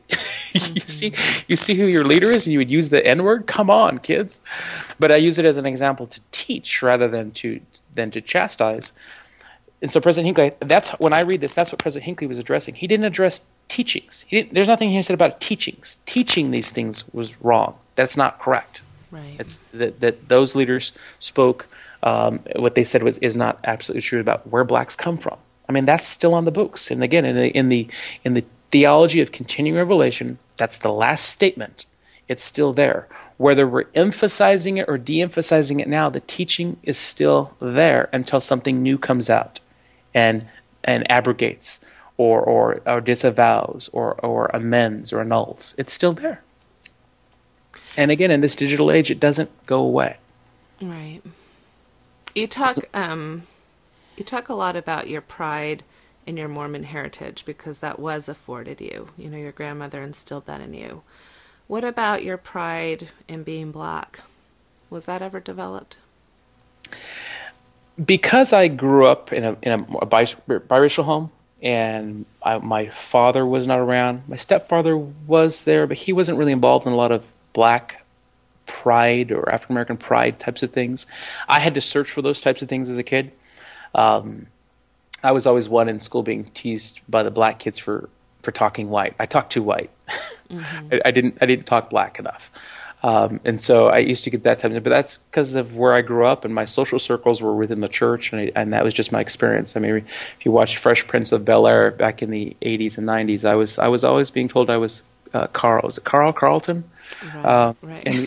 S3: You see who your leader is, and you would use the N-word? Come on, kids! But I use it as an example to teach rather than to chastise. And so President Hinckley, when I read this, that's what President Hinckley was addressing. He didn't address teachings. There's nothing he said about teachings. Teaching these things was wrong. That's not correct.
S2: Right.
S3: It's that those leaders spoke. What they said is not absolutely true about where blacks come from. I mean, that's still on the books. And again, in the theology of continuing revelation, that's the last statement. It's still there. Whether we're emphasizing it or de-emphasizing it now, the teaching is still there until something new comes out and abrogates or disavows or amends or annuls. It's still there. And again, in this digital age, it doesn't go away.
S2: Right. You talk You talk a lot about your pride in your Mormon heritage because that was afforded you. You know, your grandmother instilled that in you. What about your pride in being black? Was that ever developed?
S3: Because I grew up in a biracial home, and my father was not around. My stepfather was there, but he wasn't really involved in a lot of black pride or African American pride types of things. I had to search for those types of things as a kid. I was always one in school being teased by the black kids for talking white. I talked too white. Mm-hmm. I didn't talk black enough. And so I used to get that type of, but that's because of where I grew up, and my social circles were within the church, and that was just my experience. I mean, if you watched Fresh Prince of Bel-Air back in the 80s and 90s, I was always being told I was Carl. Was it Carlton?
S2: Right.
S3: And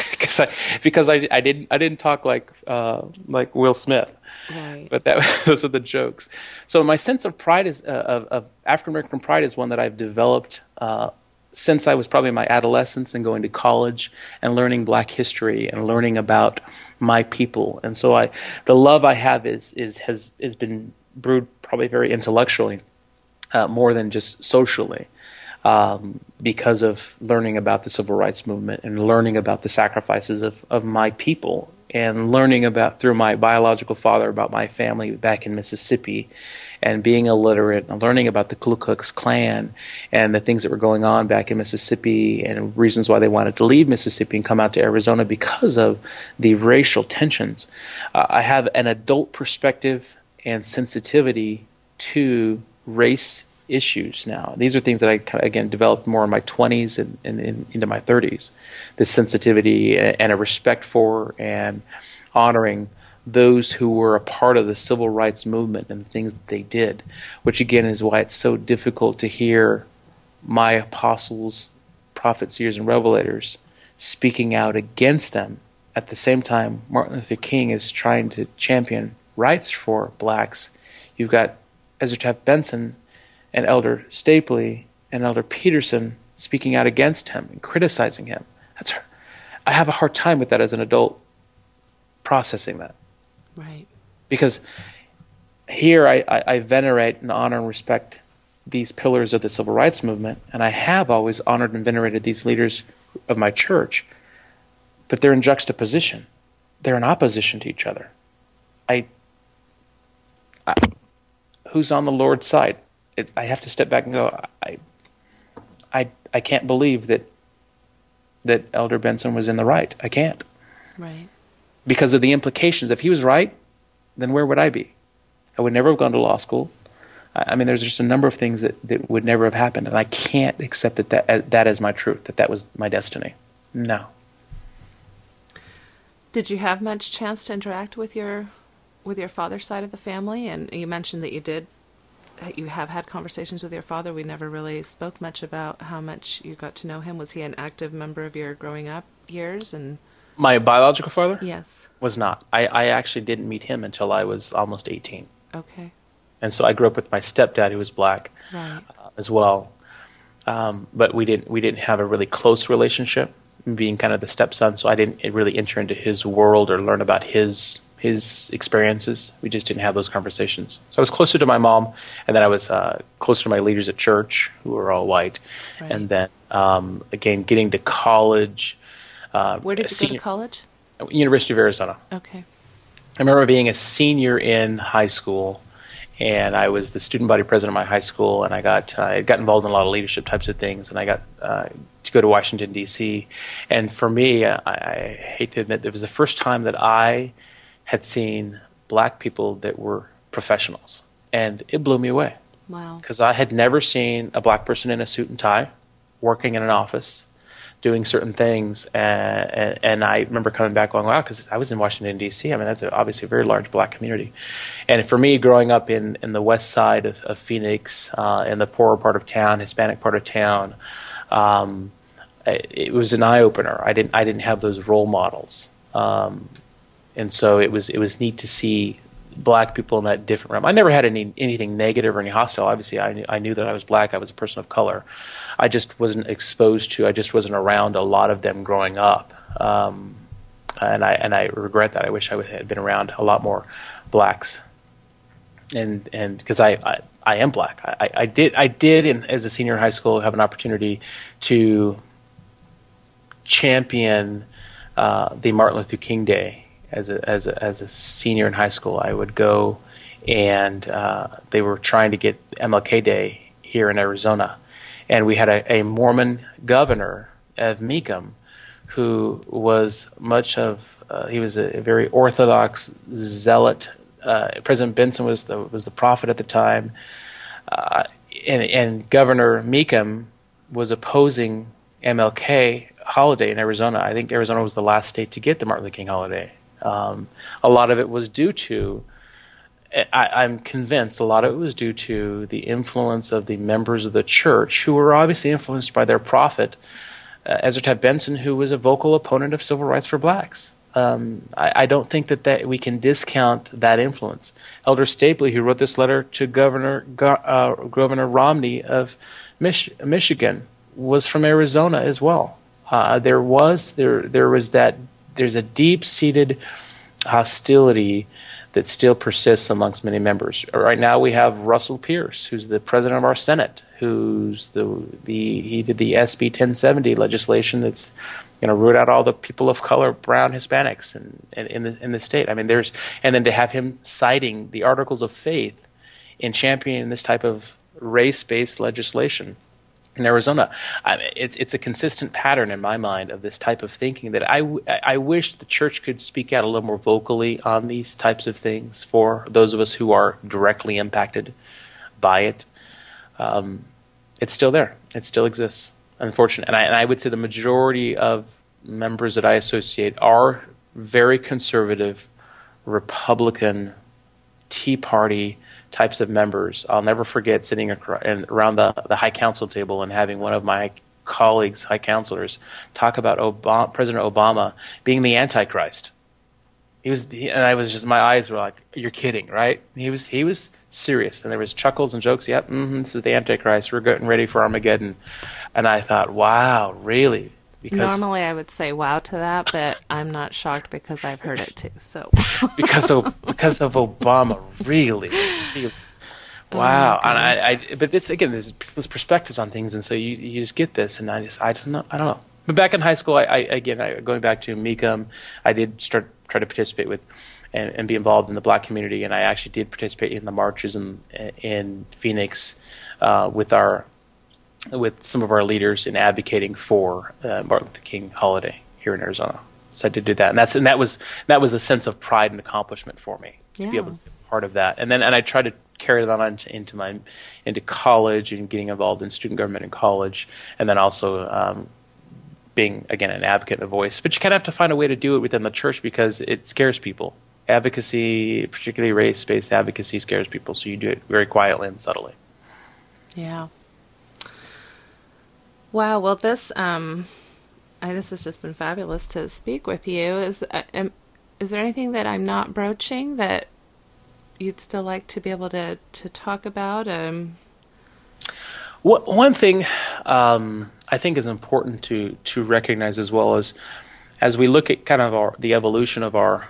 S3: because I didn't talk like Will Smith.
S2: Right.
S3: But those were the jokes. So my sense of pride of African American pride is one that I've developed since I was probably in my adolescence and going to college and learning Black history and learning about my people. And so the love I have has been brewed probably very intellectually, more than just socially, because of learning about the civil rights movement and learning about the sacrifices of my people, and learning about, through my biological father, about my family back in Mississippi, and being illiterate and learning about the Ku Klux Klan and the things that were going on back in Mississippi and reasons why they wanted to leave Mississippi and come out to Arizona because of the racial tensions. I have an adult perspective and sensitivity to race issues now. These are things that I, again, developed more in my 20s and into my 30s. This sensitivity and a respect for and honoring those who were a part of the civil rights movement and the things that they did, which again is why it's so difficult to hear my apostles, prophets, seers, and revelators speaking out against them. At the same time, Martin Luther King is trying to champion rights for blacks. You've got Ezra Taft Benson and Elder Stapley and Elder Peterson speaking out against him and criticizing him. I have a hard time with that as an adult, processing that.
S2: Right.
S3: Because here I venerate and honor and respect these pillars of the civil rights movement, and I have always honored and venerated these leaders of my church, but they're in juxtaposition. They're in opposition to each other. Who's on the Lord's side? I have to step back and go, I can't believe that Elder Benson was in the right. I can't.
S2: Right. Because
S3: of the implications. If he was right, then where would I be? I would never have gone to law school. I mean, there's just a number of things that would never have happened, and I can't accept that as my truth, that was my destiny. No.
S2: Did you have much chance to interact with your father's side of the family? And you mentioned that you have had conversations with your father. We never really spoke much about how much you got to know him. Was he an active member of your growing up years? And
S3: my biological father?
S2: Yes.
S3: Was not. I actually didn't meet him until I was almost 18.
S2: Okay.
S3: And so I grew up with my stepdad, who was black,
S2: right,
S3: as well. But we didn't have a really close relationship, being kind of the stepson. So I didn't really enter into his world or learn about his experiences. We just didn't have those conversations. So I was closer to my mom, and then I was closer to my leaders at church, who were all white. Right. And then, again, getting to college.
S2: Where did you go to college?
S3: University of Arizona.
S2: Okay.
S3: I remember being a senior in high school, and I was the student body president of my high school, and I got involved in a lot of leadership types of things, and I got to go to Washington, D.C. And for me, I hate to admit, it was the first time that I had seen black people that were professionals, and it blew me away.
S2: Wow. Because
S3: I had never seen a black person in a suit and tie working in an office doing certain things, and I remember coming back going, wow, because I was in Washington, D.C. I mean, that's obviously a very large black community. And for me, growing up in the west side of Phoenix, in the poorer part of town, Hispanic part of town, it was an eye-opener. I didn't have those role models. And so it was neat to see black people in that different realm. I never had anything negative or any hostile. Obviously, I knew that I was black. I was a person of color. I just wasn't exposed to. I just wasn't around a lot of them growing up, and I regret that. I wish I had been around a lot more blacks. and because I am black, I did as a senior in high school have an opportunity to champion the Martin Luther King Day as a senior in high school. I would go, and they were trying to get MLK Day here in Arizona, and we had a Mormon governor of Mecum who was he was a very orthodox zealot. President Benson was the prophet at the time, and Governor Mecum was opposing MLK holiday in Arizona. I think Arizona was the last state to get the Martin Luther King holiday. A lot of it was due to, I'm convinced, a lot of it was due to the influence of the members of the church who were obviously influenced by their prophet, Ezra Taft Benson, who was a vocal opponent of civil rights for blacks. I don't think that we can discount that influence. Elder Stapley, who wrote this letter to Governor Romney of Michigan, was from Arizona as well. There's a deep-seated hostility that still persists amongst many members. Right now, we have Russell Pierce, who's the president of our Senate, he did the SB 1070 legislation that's going to root out all the people of color, brown, Hispanics, in the state. I mean, and then to have him citing the Articles of Faith in championing this type of race-based legislation in Arizona. It's a consistent pattern in my mind of this type of thinking that I wish the church could speak out a little more vocally on these types of things for those of us who are directly impacted by it. It's still there. It still exists, unfortunately. And I would say the majority of members that I associate are very conservative, Republican, Tea Party types of members. I'll never forget sitting around the High Council table and having one of my colleagues, High Counselors, talk about President Obama being the Antichrist. I was just, my eyes were like, "You're kidding, right?" He was serious, and there was chuckles and jokes. Yep, this is the Antichrist. We're getting ready for Armageddon, and I thought, "Wow, really?"
S2: Because normally I would say wow to that, but I'm not shocked because I've heard it too. So
S3: because of Obama, really. Wow. And but it's, again, there's people's perspectives on things, and so you just get this, and I don't know. But back in high school, going back to Mecum, I did try to participate with and be involved in the black community, and I actually did participate in the marches in Phoenix with some of our leaders in advocating for Martin Luther King holiday here in Arizona. So I did do that, and that was a sense of pride and accomplishment for me to be able to be part of that. And I tried to carry that on into college and getting involved in student government in college, and then also being, again, an advocate and a voice. But you kind of have to find a way to do it within the church because it scares people. Advocacy, particularly race-based advocacy, scares people, so you do it very quietly and subtly.
S2: Yeah. Wow. Well, this has just been fabulous to speak with you. Is there anything that I'm not broaching that you'd still like to be able to talk about?
S3: One thing I think is important to recognize as well as we look at kind of the evolution of our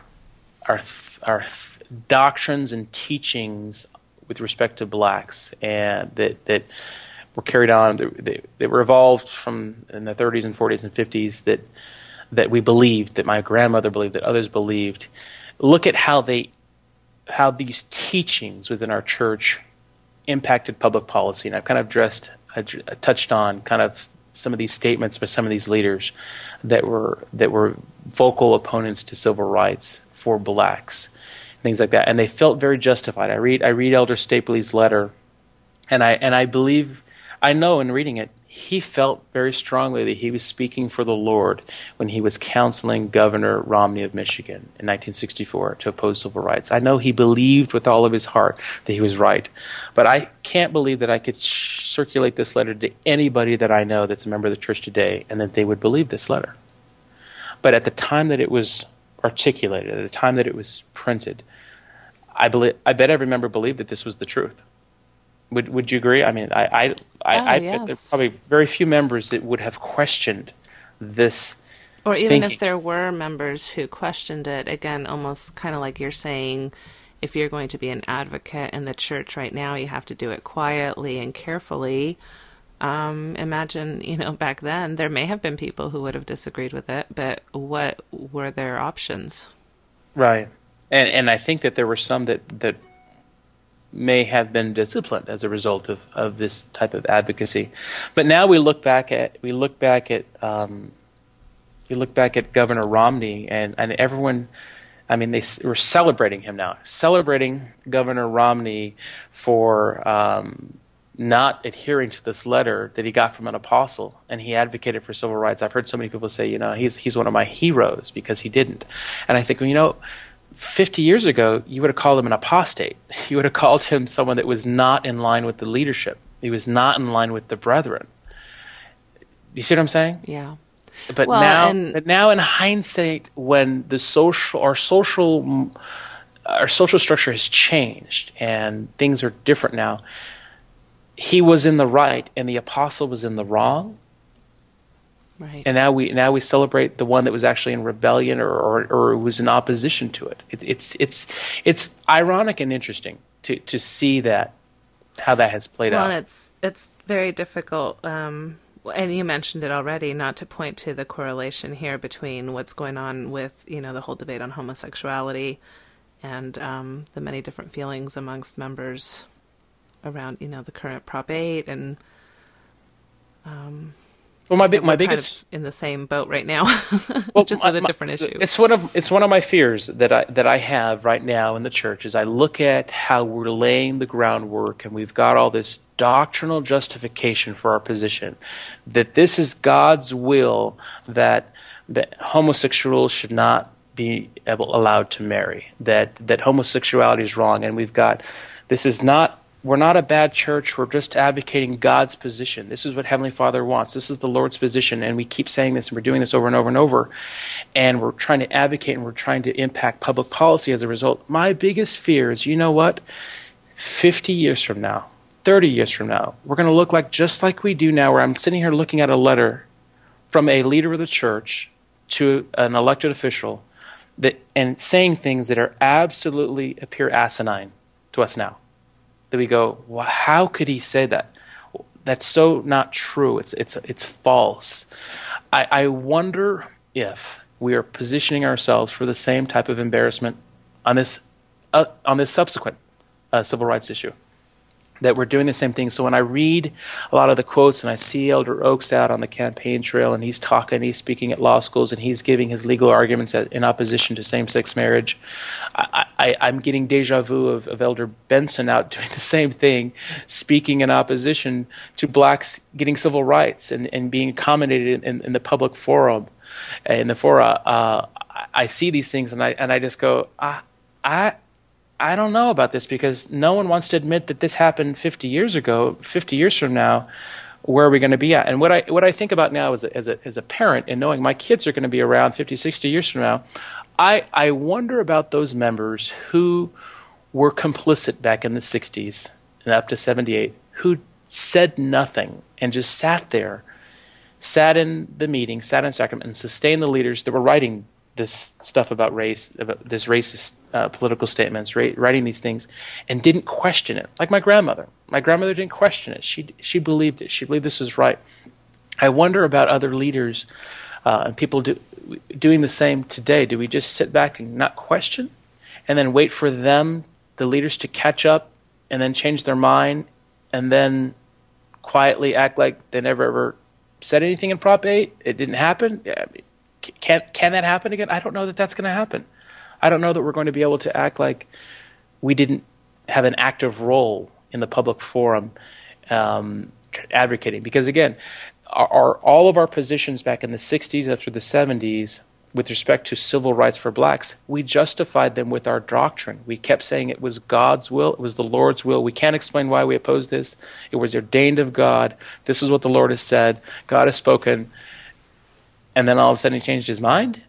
S3: doctrines and teachings with respect to blacks, and that were carried on, they were evolved from in the 30s and 40s and 50s that we believed, that my grandmother believed, that others believed. Look at how these teachings within our church impacted public policy, and I've kind of touched on kind of some of these statements by some of these leaders that were vocal opponents to civil rights for blacks, things like that, and they felt very justified. I read Elder Stapley's letter, and I know in reading it, he felt very strongly that he was speaking for the Lord when he was counseling Governor Romney of Michigan in 1964 to oppose civil rights. I know he believed with all of his heart that he was right, but I can't believe that I could circulate this letter to anybody that I know that's a member of the church today and that they would believe this letter. But at the time that it was articulated, at the time that it was printed, I bet every member believed that this was the truth. Would you agree? I mean,
S2: yes.
S3: There's probably very few members that would have questioned this.
S2: Or even thinking. If there were members who questioned it, again, almost kind of like you're saying, if you're going to be an advocate in the church right now, you have to do it quietly and carefully. Imagine, back then there may have been people who would have disagreed with it, but what were their options?
S3: Right. And I think that there were some that may have been disciplined as a result of this type of advocacy. But now we look back at Governor Romney and everyone. I mean, we're celebrating him now, celebrating Governor Romney for not adhering to this letter that he got from an apostle, and he advocated for civil rights. I've heard so many people say, he's one of my heroes because he didn't. And I think, 50 years ago, you would have called him an apostate. You would have called him someone that was not in line with the leadership. He was not in line with the brethren. You see what I'm saying?
S2: Yeah.
S3: But now in hindsight, when our social structure has changed and things are different now, he was in the right and the apostle was in the wrong.
S2: Right.
S3: And now we celebrate the one that was actually in rebellion or was in opposition to it. It's ironic and interesting to see how that has played out.
S2: Well, it's very difficult. And you mentioned it already, not to point to the correlation here between what's going on with, the whole debate on homosexuality and the many different feelings amongst members around, the current Prop 8 and
S3: well, my biggest
S2: kind of in the same boat right now, just with a different issue.
S3: It's one of my fears that I have right now in the church as I look at how we're laying the groundwork and we've got all this doctrinal justification for our position, that this is God's will that homosexuals should not be allowed to marry, that homosexuality is wrong, and we're not a bad church. We're just advocating God's position. This is what Heavenly Father wants. This is the Lord's position. And we keep saying this, and we're doing this over and over and over. And we're trying to advocate, and we're trying to impact public policy as a result. My biggest fear is, 50 years from now, 30 years from now, we're going to look just like we do now, where I'm sitting here looking at a letter from a leader of the church to an elected official and saying things that are absolutely appear asinine to us now. That we go, well, how could he say that? That's so not true. It's false. I wonder if we are positioning ourselves for the same type of embarrassment on this subsequent civil rights issue. That we're doing the same thing. So when I read a lot of the quotes and I see Elder Oaks out on the campaign trail and he's speaking at law schools and he's giving his legal arguments in opposition to same-sex marriage, I'm getting deja vu of Elder Benson out doing the same thing, speaking in opposition to blacks getting civil rights and being accommodated in the public forum, in the fora. I see these things and I just go, I don't know about this, because no one wants to admit that this happened 50 years ago. 50 years from now, where are we going to be at? And what I think about now as a parent, and knowing my kids are going to be around 50, 60 years from now, I wonder about those members who were complicit back in the 60s and up to 78, who said nothing and just sat there, sat in the meeting, sat in sacrament, and sustained the leaders that were writing this stuff about race, about this racist political statements, writing these things, and didn't question it. Like my grandmother. My grandmother didn't question it. She believed it. She believed this was right. I wonder about other leaders and people doing the same today. Do we just sit back and not question, and then wait for them, the leaders, to catch up, and then change their mind, and then quietly act like they never ever said anything in Prop 8? It didn't happen. Can that happen again? I don't know that that's going to happen. I don't know that we're going to be able to act like we didn't have an active role in the public forum advocating. Because again, all of our positions back in the 60s up through the 70s with respect to civil rights for blacks, we justified them with our doctrine. We kept saying it was God's will, it was the Lord's will. We can't explain why we oppose this. It was ordained of God. This is what the Lord has said. God has spoken. And then all of a sudden he changed his mind.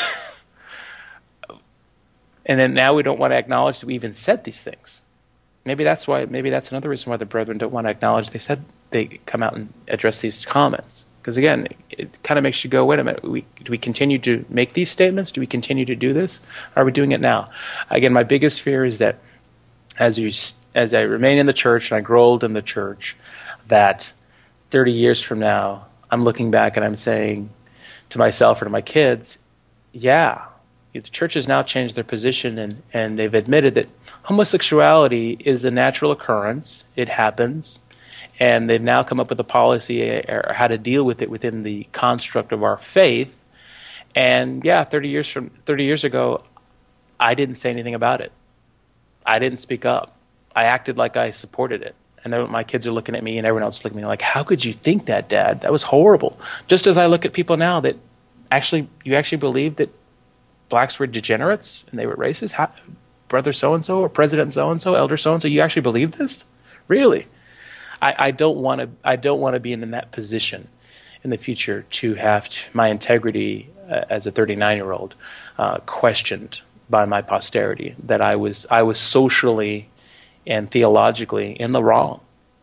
S3: And then now we don't want to acknowledge that we even said these things. Maybe that's another reason why the brethren don't want to acknowledge they come out and address these comments, Because again, it kind of makes you go, wait a minute, do we continue to make these statements? Do we continue to do this? Are we doing it now? Again, my biggest fear is that as I remain in the church and I grow old in the church, that 30 years from now, I'm looking back and I'm saying to myself or to my kids, yeah, the church has now changed their position and they've admitted that homosexuality is a natural occurrence. It happens. And they've now come up with a policy or how to deal with it within the construct of our faith. And yeah, 30 years ago, I didn't say anything about it. I didn't speak up. I acted like I supported it. And my kids are looking at me and everyone else is looking at me like, how could you think that, Dad? That was horrible. Just as I look at people now that you actually believe that blacks were degenerates and they were racist? Brother so-and-so or President so-and-so, Elder so-and-so, you actually believe this? Really? I don't want to be in that position in the future to have my integrity as a 39-year-old questioned by my posterity, that I was socially and theologically in the wrong.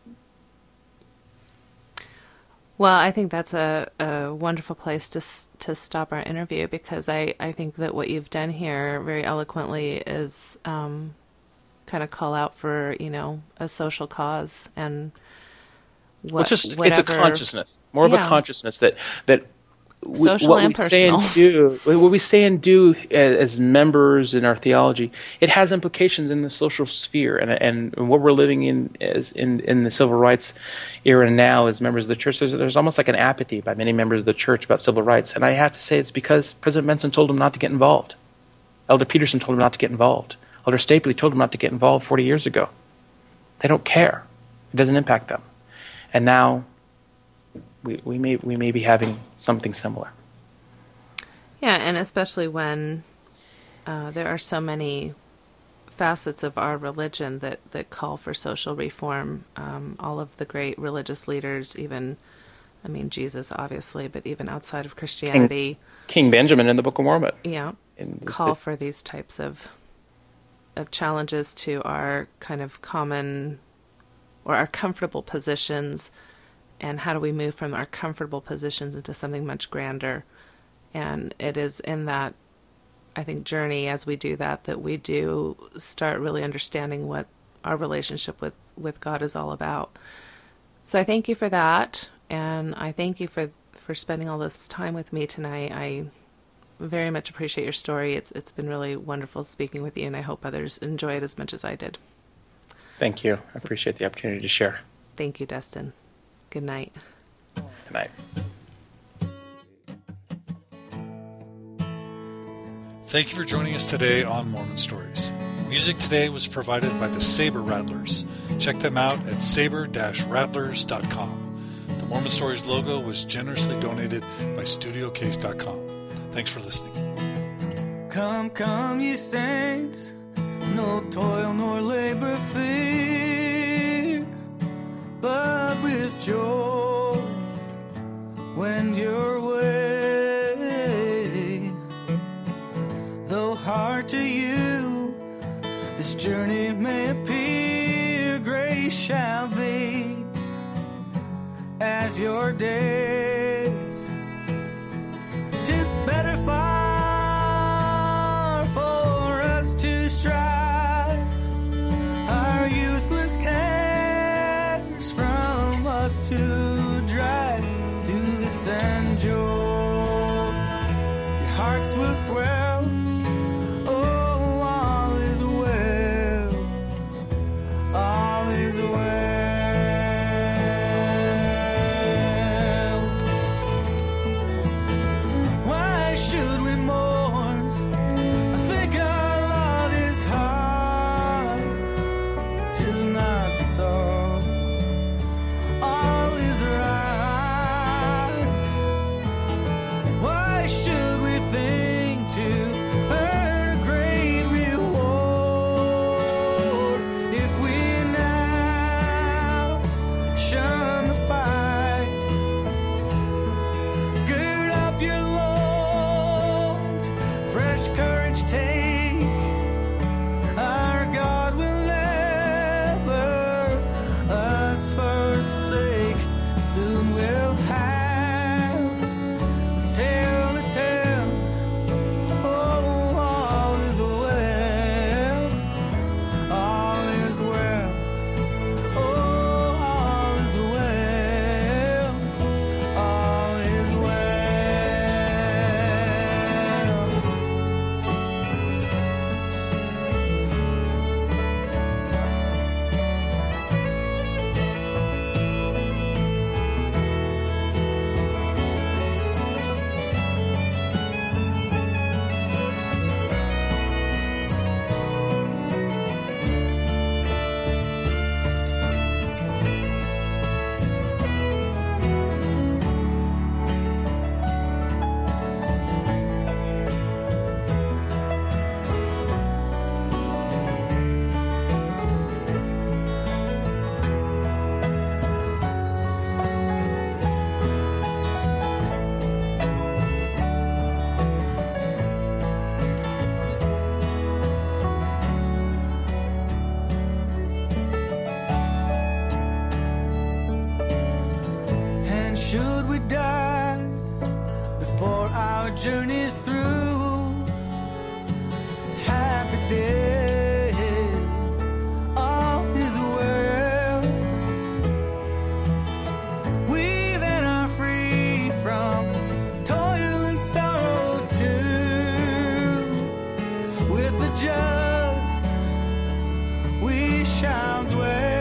S2: Well, I think that's a wonderful place to stop our interview, because I think that what you've done here very eloquently is kind of call out for, a social cause and
S3: it's a consciousness, more of a consciousness that
S2: social
S3: what
S2: and
S3: we
S2: personal.
S3: What we say and do as members in our theology, it has implications in the social sphere, and what we're living in the civil rights era now as members of the church. There's almost like an apathy by many members of the church about civil rights, and I have to say it's because President Benson told them not to get involved. Elder Peterson told them not to get involved. Elder Stapley told them not to get involved 40 years ago. They don't care. It doesn't impact them, and now we may be having something similar.
S2: Yeah, and especially when there are so many facets of our religion that call for social reform. All of the great religious leaders, Jesus obviously, but even outside of Christianity,
S3: King Benjamin in the Book of Mormon,
S2: call for these types of challenges to our kind of common or our comfortable positions. And how do we move from our comfortable positions into something much grander? And it is in that, I think, journey as we do that we do start really understanding what our relationship with God is all about. So I thank you for that. And I thank you for spending all this time with me tonight. I very much appreciate your story. It's been really wonderful speaking with you, and I hope others enjoy it as much as I did.
S3: Thank you. I appreciate the opportunity to share.
S2: Thank you, Dustin. Good night.
S3: Good night.
S4: Thank you for joining us today on Mormon Stories. Music today was provided by the Saber Rattlers. Check them out at saber-rattlers.com. The Mormon Stories logo was generously donated by StudioCase.com. Thanks for listening.
S1: Come, ye saints, no toil nor labor fear, but with joy wend your way. Though hard to you this journey may appear, grace shall be as your day. 'Tis better far for us to strive our useless cares from us to drive to the sand joy. Your hearts will swell. Oh, all is well. All is well. Why should we mourn? I think our lot is hard. 'Tis not so. All is journeys through. Happy day, all is well. We then are free from toil and sorrow too. With the just we shall dwell.